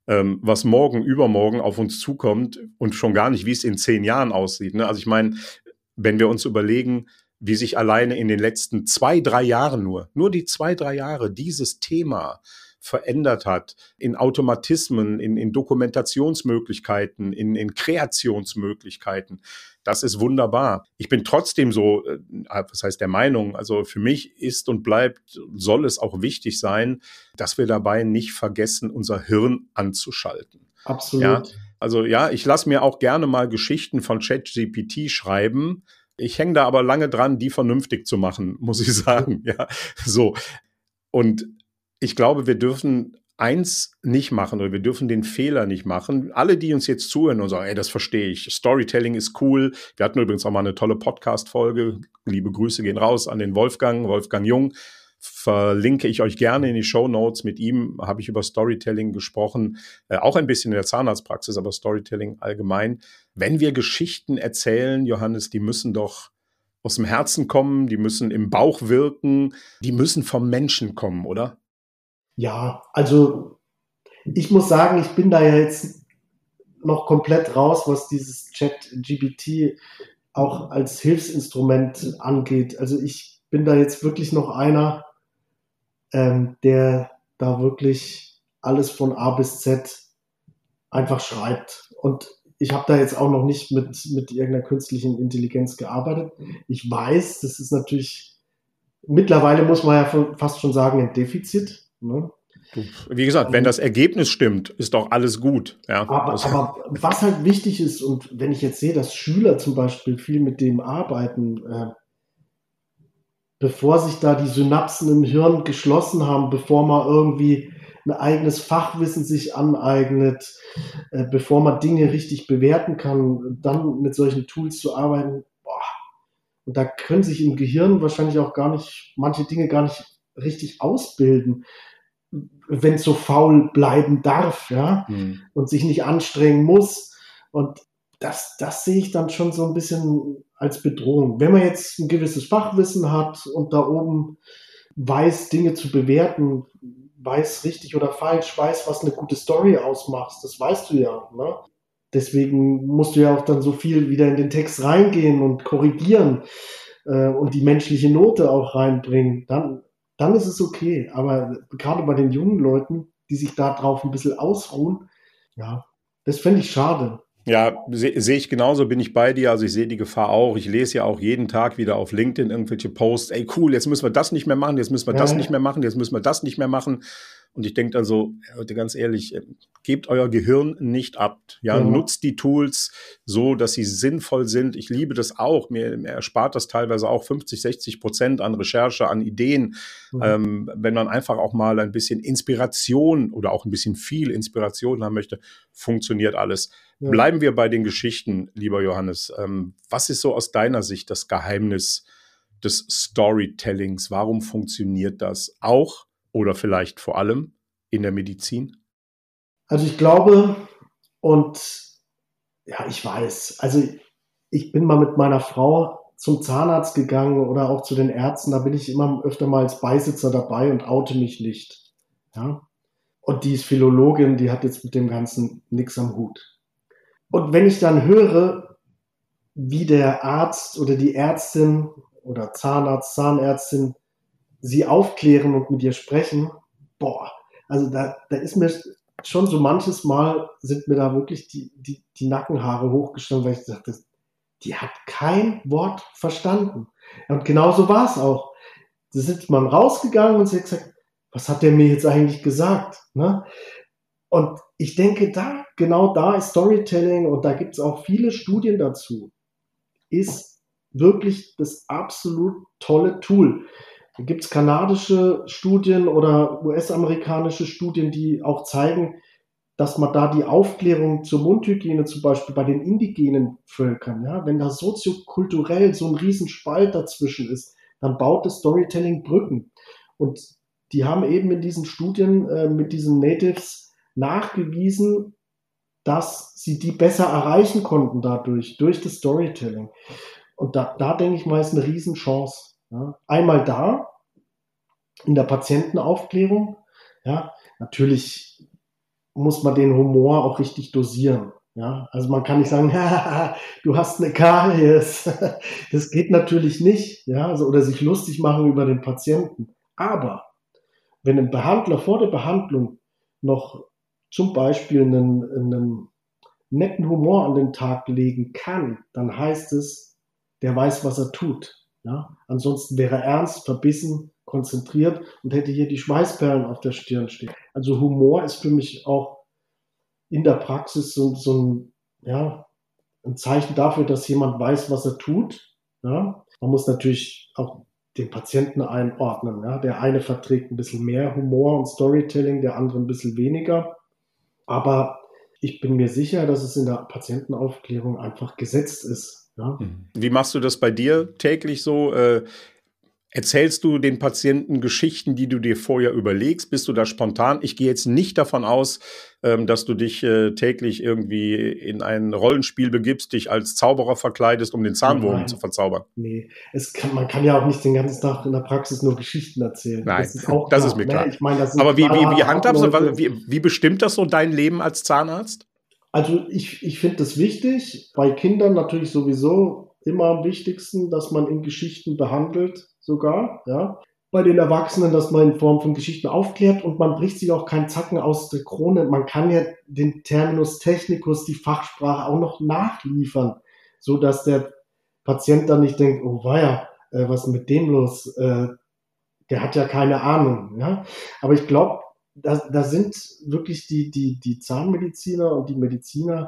was morgen, übermorgen auf uns zukommt und schon gar nicht, wie es in 10 Jahren aussieht. Ne? Also ich meine, wenn wir uns überlegen, wie sich alleine in den letzten 2-3 Jahren nur die 2-3 Jahre dieses Thema verändert hat, in Automatismen, in Dokumentationsmöglichkeiten, in Kreationsmöglichkeiten. Das ist wunderbar. Ich bin trotzdem so, was heißt der Meinung, also für mich ist und bleibt, soll es auch wichtig sein, dass wir dabei nicht vergessen, unser Hirn anzuschalten. Absolut. Ja, also ich lasse mir auch gerne mal Geschichten von ChatGPT schreiben. Ich hänge da aber lange dran, die vernünftig zu machen, muss ich sagen. Ja, so. Und ich glaube, wir dürfen eins nicht machen oder wir dürfen den Fehler nicht machen. Alle, die uns jetzt zuhören und sagen, ey, das verstehe ich, Storytelling ist cool. Wir hatten übrigens auch mal eine tolle Podcast-Folge. Liebe Grüße gehen raus an den Wolfgang Jung. Verlinke ich euch gerne in die Shownotes. Mit ihm habe ich über Storytelling gesprochen, auch ein bisschen in der Zahnarztpraxis, aber Storytelling allgemein. Wenn wir Geschichten erzählen, Johannes, die müssen doch aus dem Herzen kommen, die müssen im Bauch wirken, die müssen vom Menschen kommen, oder? Ja, also ich muss sagen, ich bin da ja jetzt noch komplett raus, was dieses ChatGPT auch als Hilfsinstrument angeht. Also ich bin da jetzt wirklich noch einer, der da wirklich alles von A bis Z einfach schreibt. Und ich habe da jetzt auch noch nicht mit irgendeiner künstlichen Intelligenz gearbeitet. Ich weiß, das ist natürlich, mittlerweile muss man ja fast schon sagen, ein Defizit. Ne? Wie gesagt, wenn das Ergebnis stimmt, ist doch alles gut. Ja, aber was halt wichtig ist, und wenn ich jetzt sehe, dass Schüler zum Beispiel viel mit dem arbeiten, bevor sich da die Synapsen im Hirn geschlossen haben, bevor man irgendwie ein eigenes Fachwissen sich aneignet, bevor man Dinge richtig bewerten kann, dann mit solchen Tools zu arbeiten, und da können sich im Gehirn wahrscheinlich auch manche Dinge gar nicht richtig ausbilden, wenn es so faul bleiben darf, ja, und sich nicht anstrengen muss. Und das sehe ich dann schon so ein bisschen als Bedrohung. Wenn man jetzt ein gewisses Fachwissen hat und da oben weiß, Dinge zu bewerten, weiß richtig oder falsch, weiß, was eine gute Story ausmacht, das weißt du ja, ne? Deswegen musst du ja auch dann so viel wieder in den Text reingehen und korrigieren und die menschliche Note auch reinbringen. Dann ist es okay. Aber gerade bei den jungen Leuten, die sich da drauf ein bisschen ausruhen, ja, das fände ich schade. Ja, sehe ich genauso, bin ich bei dir. Also ich sehe die Gefahr auch. Ich lese ja auch jeden Tag wieder auf LinkedIn irgendwelche Posts. Ey, cool, jetzt müssen wir das nicht mehr machen, jetzt müssen wir das nicht mehr machen, jetzt müssen wir das nicht mehr machen. Und ich denke dann so, ganz ehrlich, gebt euer Gehirn nicht ab. Ja, nutzt die Tools so, dass sie sinnvoll sind. Ich liebe das auch. Mir erspart das teilweise auch 50-60% an Recherche, an Ideen. Wenn man einfach auch mal ein bisschen Inspiration oder auch ein bisschen viel Inspiration haben möchte, funktioniert alles. Ja. Bleiben wir bei den Geschichten, lieber Johannes. Was ist so aus deiner Sicht das Geheimnis des Storytellings? Warum funktioniert das auch oder vielleicht vor allem in der Medizin? Also ich glaube, und ja, ich weiß, also ich bin mal mit meiner Frau zum Zahnarzt gegangen oder auch zu den Ärzten, da bin ich immer öfter mal als Beisitzer dabei und oute mich nicht. Ja? Und die ist Philologin, die hat jetzt mit dem Ganzen nichts am Hut. Und wenn ich dann höre, wie der Arzt oder die Ärztin oder Zahnarzt, Zahnärztin sie aufklären und mit ihr sprechen, also da ist mir schon so manches Mal sind mir da wirklich die Nackenhaare hochgestanden, weil ich dachte, die hat kein Wort verstanden. Und genauso war es auch. Da ist man rausgegangen und sie hat gesagt, was hat der mir jetzt eigentlich gesagt? Ne? Und ich denke, genau da ist Storytelling, und da gibt es auch viele Studien dazu, ist wirklich das absolut tolle Tool. Da gibt es kanadische Studien oder US-amerikanische Studien, die auch zeigen, dass man da die Aufklärung zur Mundhygiene zum Beispiel bei den indigenen Völkern, ja, wenn da soziokulturell so ein Riesenspalt dazwischen ist, dann baut das Storytelling Brücken. Und die haben eben in diesen Studien mit diesen Natives nachgewiesen, dass sie die besser erreichen konnten durch das Storytelling. Und da denke ich mal, ist eine Riesenchance. Ja. Einmal da, in der Patientenaufklärung, ja, natürlich muss man den Humor auch richtig dosieren. Ja, also man kann nicht sagen, du hast eine Karies. Das geht natürlich nicht, ja, also, oder sich lustig machen über den Patienten. Aber wenn ein Behandler vor der Behandlung noch zum Beispiel einen netten Humor an den Tag legen kann, dann heißt es, der weiß, was er tut. Ja? Ansonsten wäre er ernst, verbissen, konzentriert und hätte hier die Schweißperlen auf der Stirn stehen. Also Humor ist für mich auch in der Praxis so ein Zeichen dafür, dass jemand weiß, was er tut. Ja? Man muss natürlich auch den Patienten einordnen. Ja? Der eine verträgt ein bisschen mehr Humor und Storytelling, der andere ein bisschen weniger. Aber ich bin mir sicher, dass es in der Patientenaufklärung einfach gesetzt ist. Ja? Wie machst du das bei dir täglich so? Erzählst du den Patienten Geschichten, die du dir vorher überlegst? Bist du da spontan? Ich gehe jetzt nicht davon aus, dass du dich täglich irgendwie in ein Rollenspiel begibst, dich als Zauberer verkleidest, um den Zahnwurm zu verzaubern. Nee, man kann ja auch nicht den ganzen Tag in der Praxis nur Geschichten erzählen. Nein, das ist mir klar. Ich meine, aber wie handhabst du, wie bestimmt das so dein Leben als Zahnarzt? Also ich finde das wichtig. Bei Kindern natürlich sowieso immer am wichtigsten, dass man in Geschichten behandelt, sogar, ja. Bei den Erwachsenen, dass man in Form von Geschichten aufklärt, und man bricht sich auch keinen Zacken aus der Krone. Man kann ja den Terminus technicus, die Fachsprache, auch noch nachliefern, so dass der Patient dann nicht denkt, oh weia, was ist mit dem los? Der hat ja keine Ahnung, ja. Aber ich glaube, da sind wirklich die Zahnmediziner und die Mediziner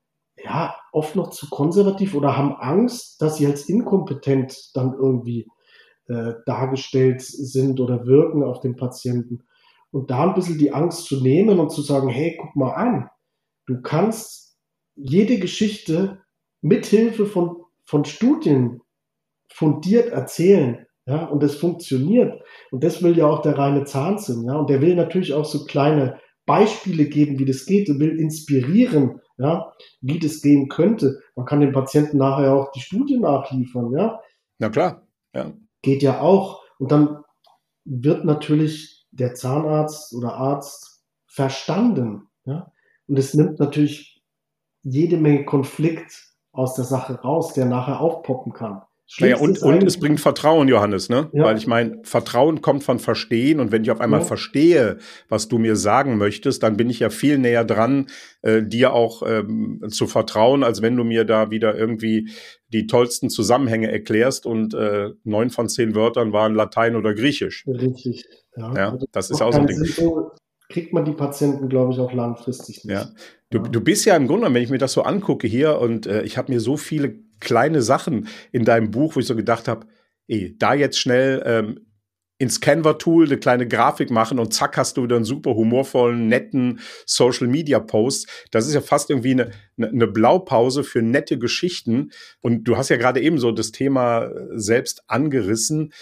ja oft noch zu konservativ oder haben Angst, dass sie als inkompetent dann irgendwie dargestellt sind oder wirken auf den Patienten. Und da ein bisschen die Angst zu nehmen und zu sagen, hey, guck mal an, du kannst jede Geschichte mithilfe von Studien fundiert erzählen, ja, und das funktioniert. Und das will ja auch der reine Zahnsinn, ja, und der will natürlich auch so kleine Beispiele geben, wie das geht, und will inspirieren, ja, wie das gehen könnte. Man kann den Patienten nachher auch die Studie nachliefern, ja. Na klar, ja. Geht ja auch. Und dann wird natürlich der Zahnarzt oder Arzt verstanden, ja. Und es nimmt natürlich jede Menge Konflikt aus der Sache raus, der nachher aufpoppen kann. Naja, und es bringt Vertrauen, Johannes, ne? Ja. Weil ich meine, Vertrauen kommt von Verstehen, und wenn ich auf einmal verstehe, was du mir sagen möchtest, dann bin ich ja viel näher dran, dir auch zu vertrauen, als wenn du mir da wieder irgendwie die tollsten Zusammenhänge erklärst und 9 von 10 Wörtern waren Latein oder Griechisch. Richtig, ja. Ja, also das ist auch so ein Ding. Kriegt man die Patienten, glaube ich, auch langfristig nicht. Ja. Du bist ja im Grunde, wenn ich mir das so angucke hier, und ich habe mir so viele kleine Sachen in deinem Buch, wo ich so gedacht habe, da jetzt schnell ins Canva-Tool eine kleine Grafik machen und zack, hast du wieder einen super humorvollen, netten Social-Media-Post. Das ist ja fast irgendwie eine Blaupause für nette Geschichten. Und du hast ja gerade eben so das Thema selbst angerissen.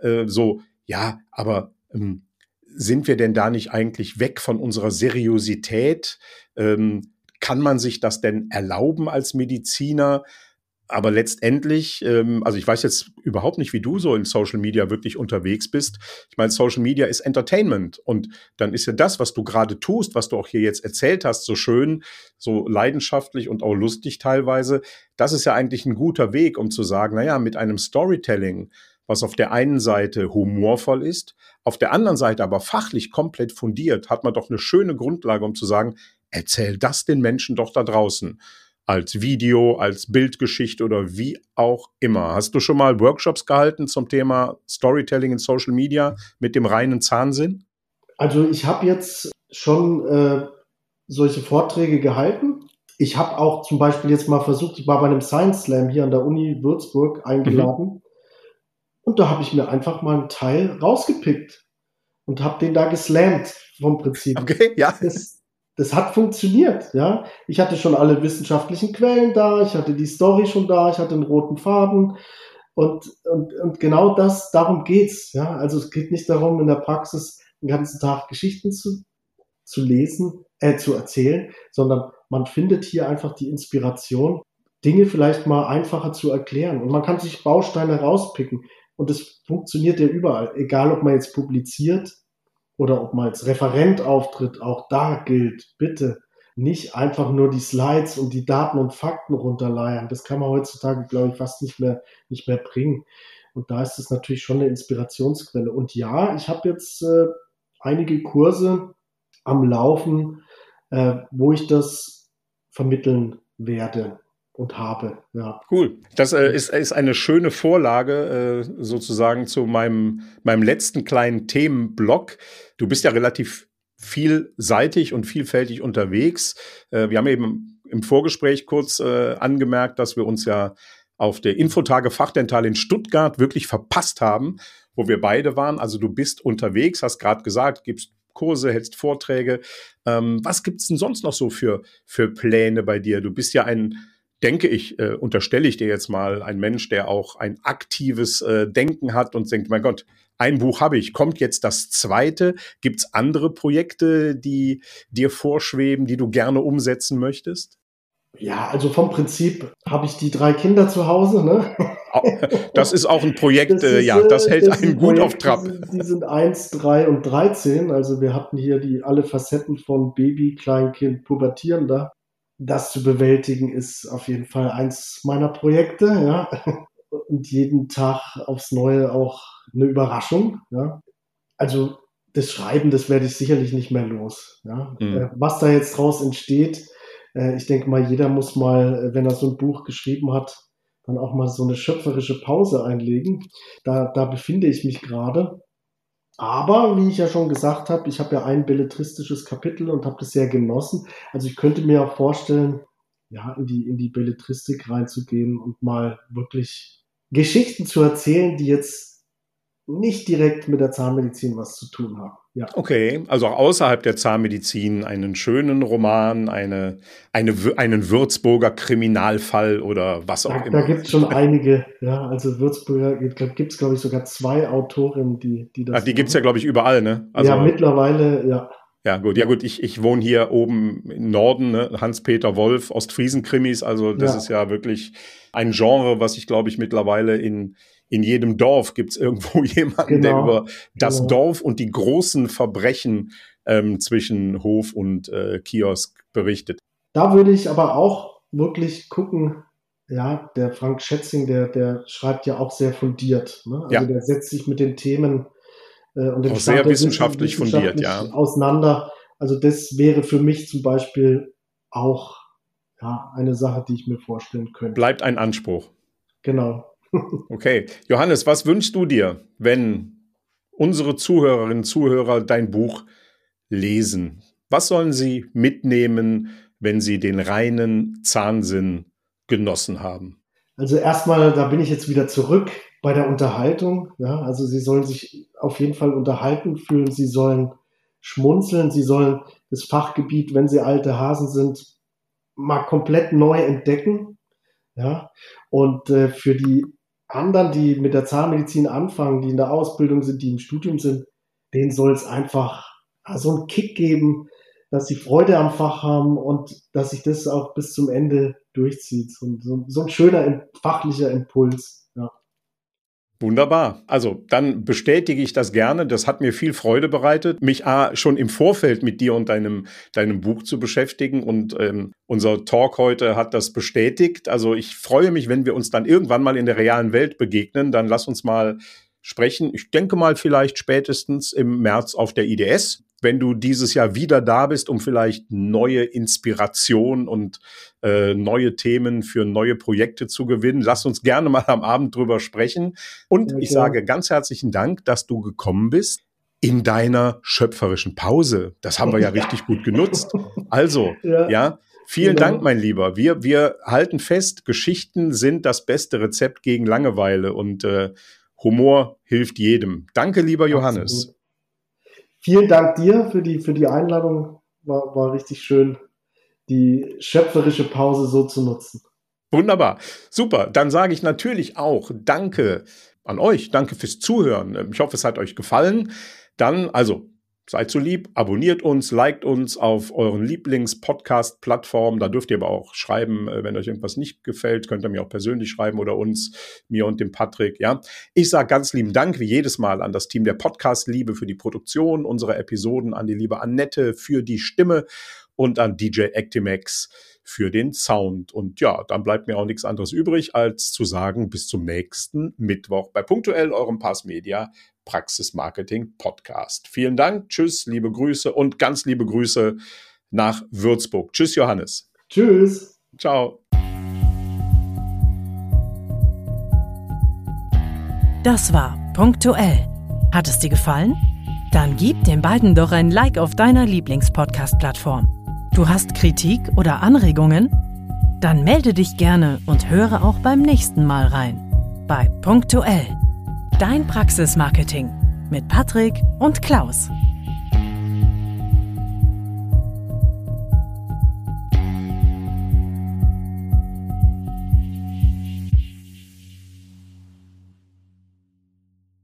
Aber sind wir denn da nicht eigentlich weg von unserer Seriosität? Kann man sich das denn erlauben als Mediziner? Aber letztendlich, also ich weiß jetzt überhaupt nicht, wie du so in Social Media wirklich unterwegs bist. Ich meine, Social Media ist Entertainment und dann ist ja das, was du gerade tust, was du auch hier jetzt erzählt hast, so schön, so leidenschaftlich und auch lustig teilweise. Das ist ja eigentlich ein guter Weg, um zu sagen, naja, mit einem Storytelling, was auf der einen Seite humorvoll ist, auf der anderen Seite aber fachlich komplett fundiert, hat man doch eine schöne Grundlage, um zu sagen, erzähl das den Menschen doch da draußen. Als Video, als Bildgeschichte oder wie auch immer. Hast du schon mal Workshops gehalten zum Thema Storytelling in Social Media mit dem reinen Zahnsinn? Also ich habe jetzt schon solche Vorträge gehalten. Ich habe auch zum Beispiel jetzt mal versucht, ich war bei einem Science Slam hier an der Uni Würzburg eingeladen. Und da habe ich mir einfach mal einen Teil rausgepickt und habe den da geslammt vom Prinzip. Okay, ja. Das hat funktioniert, ja. Ich hatte schon alle wissenschaftlichen Quellen da, ich hatte die Story schon da, ich hatte einen roten Faden und genau das, darum geht's, ja. Also es geht nicht darum, in der Praxis den ganzen Tag Geschichten zu lesen, zu erzählen, sondern man findet hier einfach die Inspiration, Dinge vielleicht mal einfacher zu erklären und man kann sich Bausteine rauspicken und das funktioniert ja überall, egal ob man jetzt publiziert oder ob man als Referent auftritt, auch da gilt, bitte nicht einfach nur die Slides und die Daten und Fakten runterleiern. Das kann man heutzutage, glaube ich, fast nicht mehr bringen. Und da ist es natürlich schon eine Inspirationsquelle. Und ja, ich habe jetzt einige Kurse am Laufen, wo ich das vermitteln werde und habe. Ja. Cool. Das ist eine schöne Vorlage sozusagen zu meinem letzten kleinen Themenblock. Du bist ja relativ vielseitig und vielfältig unterwegs. Wir haben eben im Vorgespräch kurz angemerkt, dass wir uns ja auf der Infotage Fachdental in Stuttgart wirklich verpasst haben, wo wir beide waren. Also du bist unterwegs, hast gerade gesagt, gibst Kurse, hältst Vorträge. Was gibt's denn sonst noch so für Pläne bei dir? Du bist ja denke ich, unterstelle ich dir jetzt mal, ein Mensch, der auch ein aktives Denken hat und denkt, mein Gott, ein Buch habe ich, kommt jetzt das zweite? Gibt's andere Projekte, die dir vorschweben, die du gerne umsetzen möchtest? Ja, also vom Prinzip habe ich die 3 Kinder zu Hause, ne? Das ist auch ein Projekt, das hält einen gut auf Trab. Die sind 1, 3 und 13, also wir hatten hier alle Facetten von Baby, Kleinkind, Pubertierender. Das zu bewältigen ist auf jeden Fall eins meiner Projekte, ja. Und jeden Tag aufs Neue auch eine Überraschung, ja. Also das Schreiben, das werde ich sicherlich nicht mehr los, ja. Was da jetzt draus entsteht, ich denke mal, jeder muss mal, wenn er so ein Buch geschrieben hat, dann auch mal so eine schöpferische Pause einlegen. Da befinde ich mich gerade. Aber, wie ich ja schon gesagt habe, ich habe ja ein belletristisches Kapitel und habe das sehr genossen. Also ich könnte mir auch vorstellen, ja, in die Belletristik reinzugehen und mal wirklich Geschichten zu erzählen, die jetzt nicht direkt mit der Zahnmedizin was zu tun haben. Ja. Okay, also auch außerhalb der Zahnmedizin einen schönen Roman, einen Würzburger Kriminalfall oder was auch immer. Da gibt es schon einige, ja, also Würzburger, gibt es glaube ich sogar 2 Autorinnen, die das. Die gibt es ja glaube ich überall, ne? Also, ja, mittlerweile, ja. Ja gut, ich wohne hier oben im Norden, ne? Hans-Peter Wolf, Ostfriesen-Krimis, also das ist ja wirklich ein Genre, was ich glaube ich mittlerweile in jedem Dorf gibt es irgendwo jemanden, der über das Dorf und die großen Verbrechen zwischen Hof und Kiosk berichtet. Da würde ich aber auch wirklich gucken, ja, der Frank Schätzing, der schreibt ja auch sehr fundiert. Ne? Also der setzt sich mit den Themen und dem auch sehr wissenschaftlich fundiert, ja, auseinander. Also das wäre für mich zum Beispiel auch eine Sache, die ich mir vorstellen könnte. Bleibt ein Anspruch. Genau. Okay. Johannes, was wünschst du dir, wenn unsere Zuhörerinnen und Zuhörer dein Buch lesen? Was sollen sie mitnehmen, wenn sie den reinen Zahnsinn genossen haben? Also erstmal, da bin ich jetzt wieder zurück bei der Unterhaltung. Ja, also sie sollen sich auf jeden Fall unterhalten fühlen. Sie sollen schmunzeln. Sie sollen das Fachgebiet, wenn sie alte Hasen sind, mal komplett neu entdecken. Ja, und für die anderen, die mit der Zahnmedizin anfangen, die in der Ausbildung sind, die im Studium sind, denen soll es einfach so einen Kick geben, dass sie Freude am Fach haben und dass sich das auch bis zum Ende durchzieht. So ein schöner fachlicher Impuls. Ja. Wunderbar. Also dann bestätige ich das gerne. Das hat mir viel Freude bereitet, mich schon im Vorfeld mit dir und deinem Buch zu beschäftigen. Und unser Talk heute hat das bestätigt. Also ich freue mich, wenn wir uns dann irgendwann mal in der realen Welt begegnen. Dann lass uns mal sprechen. Ich denke mal vielleicht spätestens im März auf der IDS, wenn du dieses Jahr wieder da bist, um vielleicht neue Inspiration und neue Themen für neue Projekte zu gewinnen. Lass uns gerne mal am Abend drüber sprechen. Und ich sage ganz herzlichen Dank, dass du gekommen bist in deiner schöpferischen Pause. Das haben wir ja richtig gut genutzt. Also, vielen Dank, mein Lieber. Wir halten fest, Geschichten sind das beste Rezept gegen Langeweile und Humor hilft jedem. Danke, lieber Johannes. Absolut. Vielen Dank dir für die Einladung. War richtig schön, die schöpferische Pause so zu nutzen. Wunderbar. Super. Dann sage ich natürlich auch Danke an euch. Danke fürs Zuhören. Ich hoffe, es hat euch gefallen. Dann, seid so lieb, abonniert uns, liked uns auf euren Lieblings-Podcast-Plattformen. Da dürft ihr aber auch schreiben, wenn euch irgendwas nicht gefällt, könnt ihr mir auch persönlich schreiben oder uns, mir und dem Patrick. Ja, ich sage ganz lieben Dank, wie jedes Mal, an das Team der Podcast-Liebe für die Produktion unserer Episoden, an die liebe Annette für die Stimme und an DJ Actimax für den Sound. Und ja, dann bleibt mir auch nichts anderes übrig, als zu sagen, bis zum nächsten Mittwoch bei Punktuell, eurem Pars Media Praxis Marketing Podcast. Vielen Dank, tschüss, liebe Grüße und ganz liebe Grüße nach Würzburg. Tschüss, Johannes. Tschüss. Ciao. Das war Punktuell. Hat es dir gefallen? Dann gib den beiden doch ein Like auf deiner Lieblings-Podcast-Plattform. Du hast Kritik oder Anregungen? Dann melde dich gerne und höre auch beim nächsten Mal rein. Bei Punktuell. Dein Praxismarketing mit Patrick und Klaus.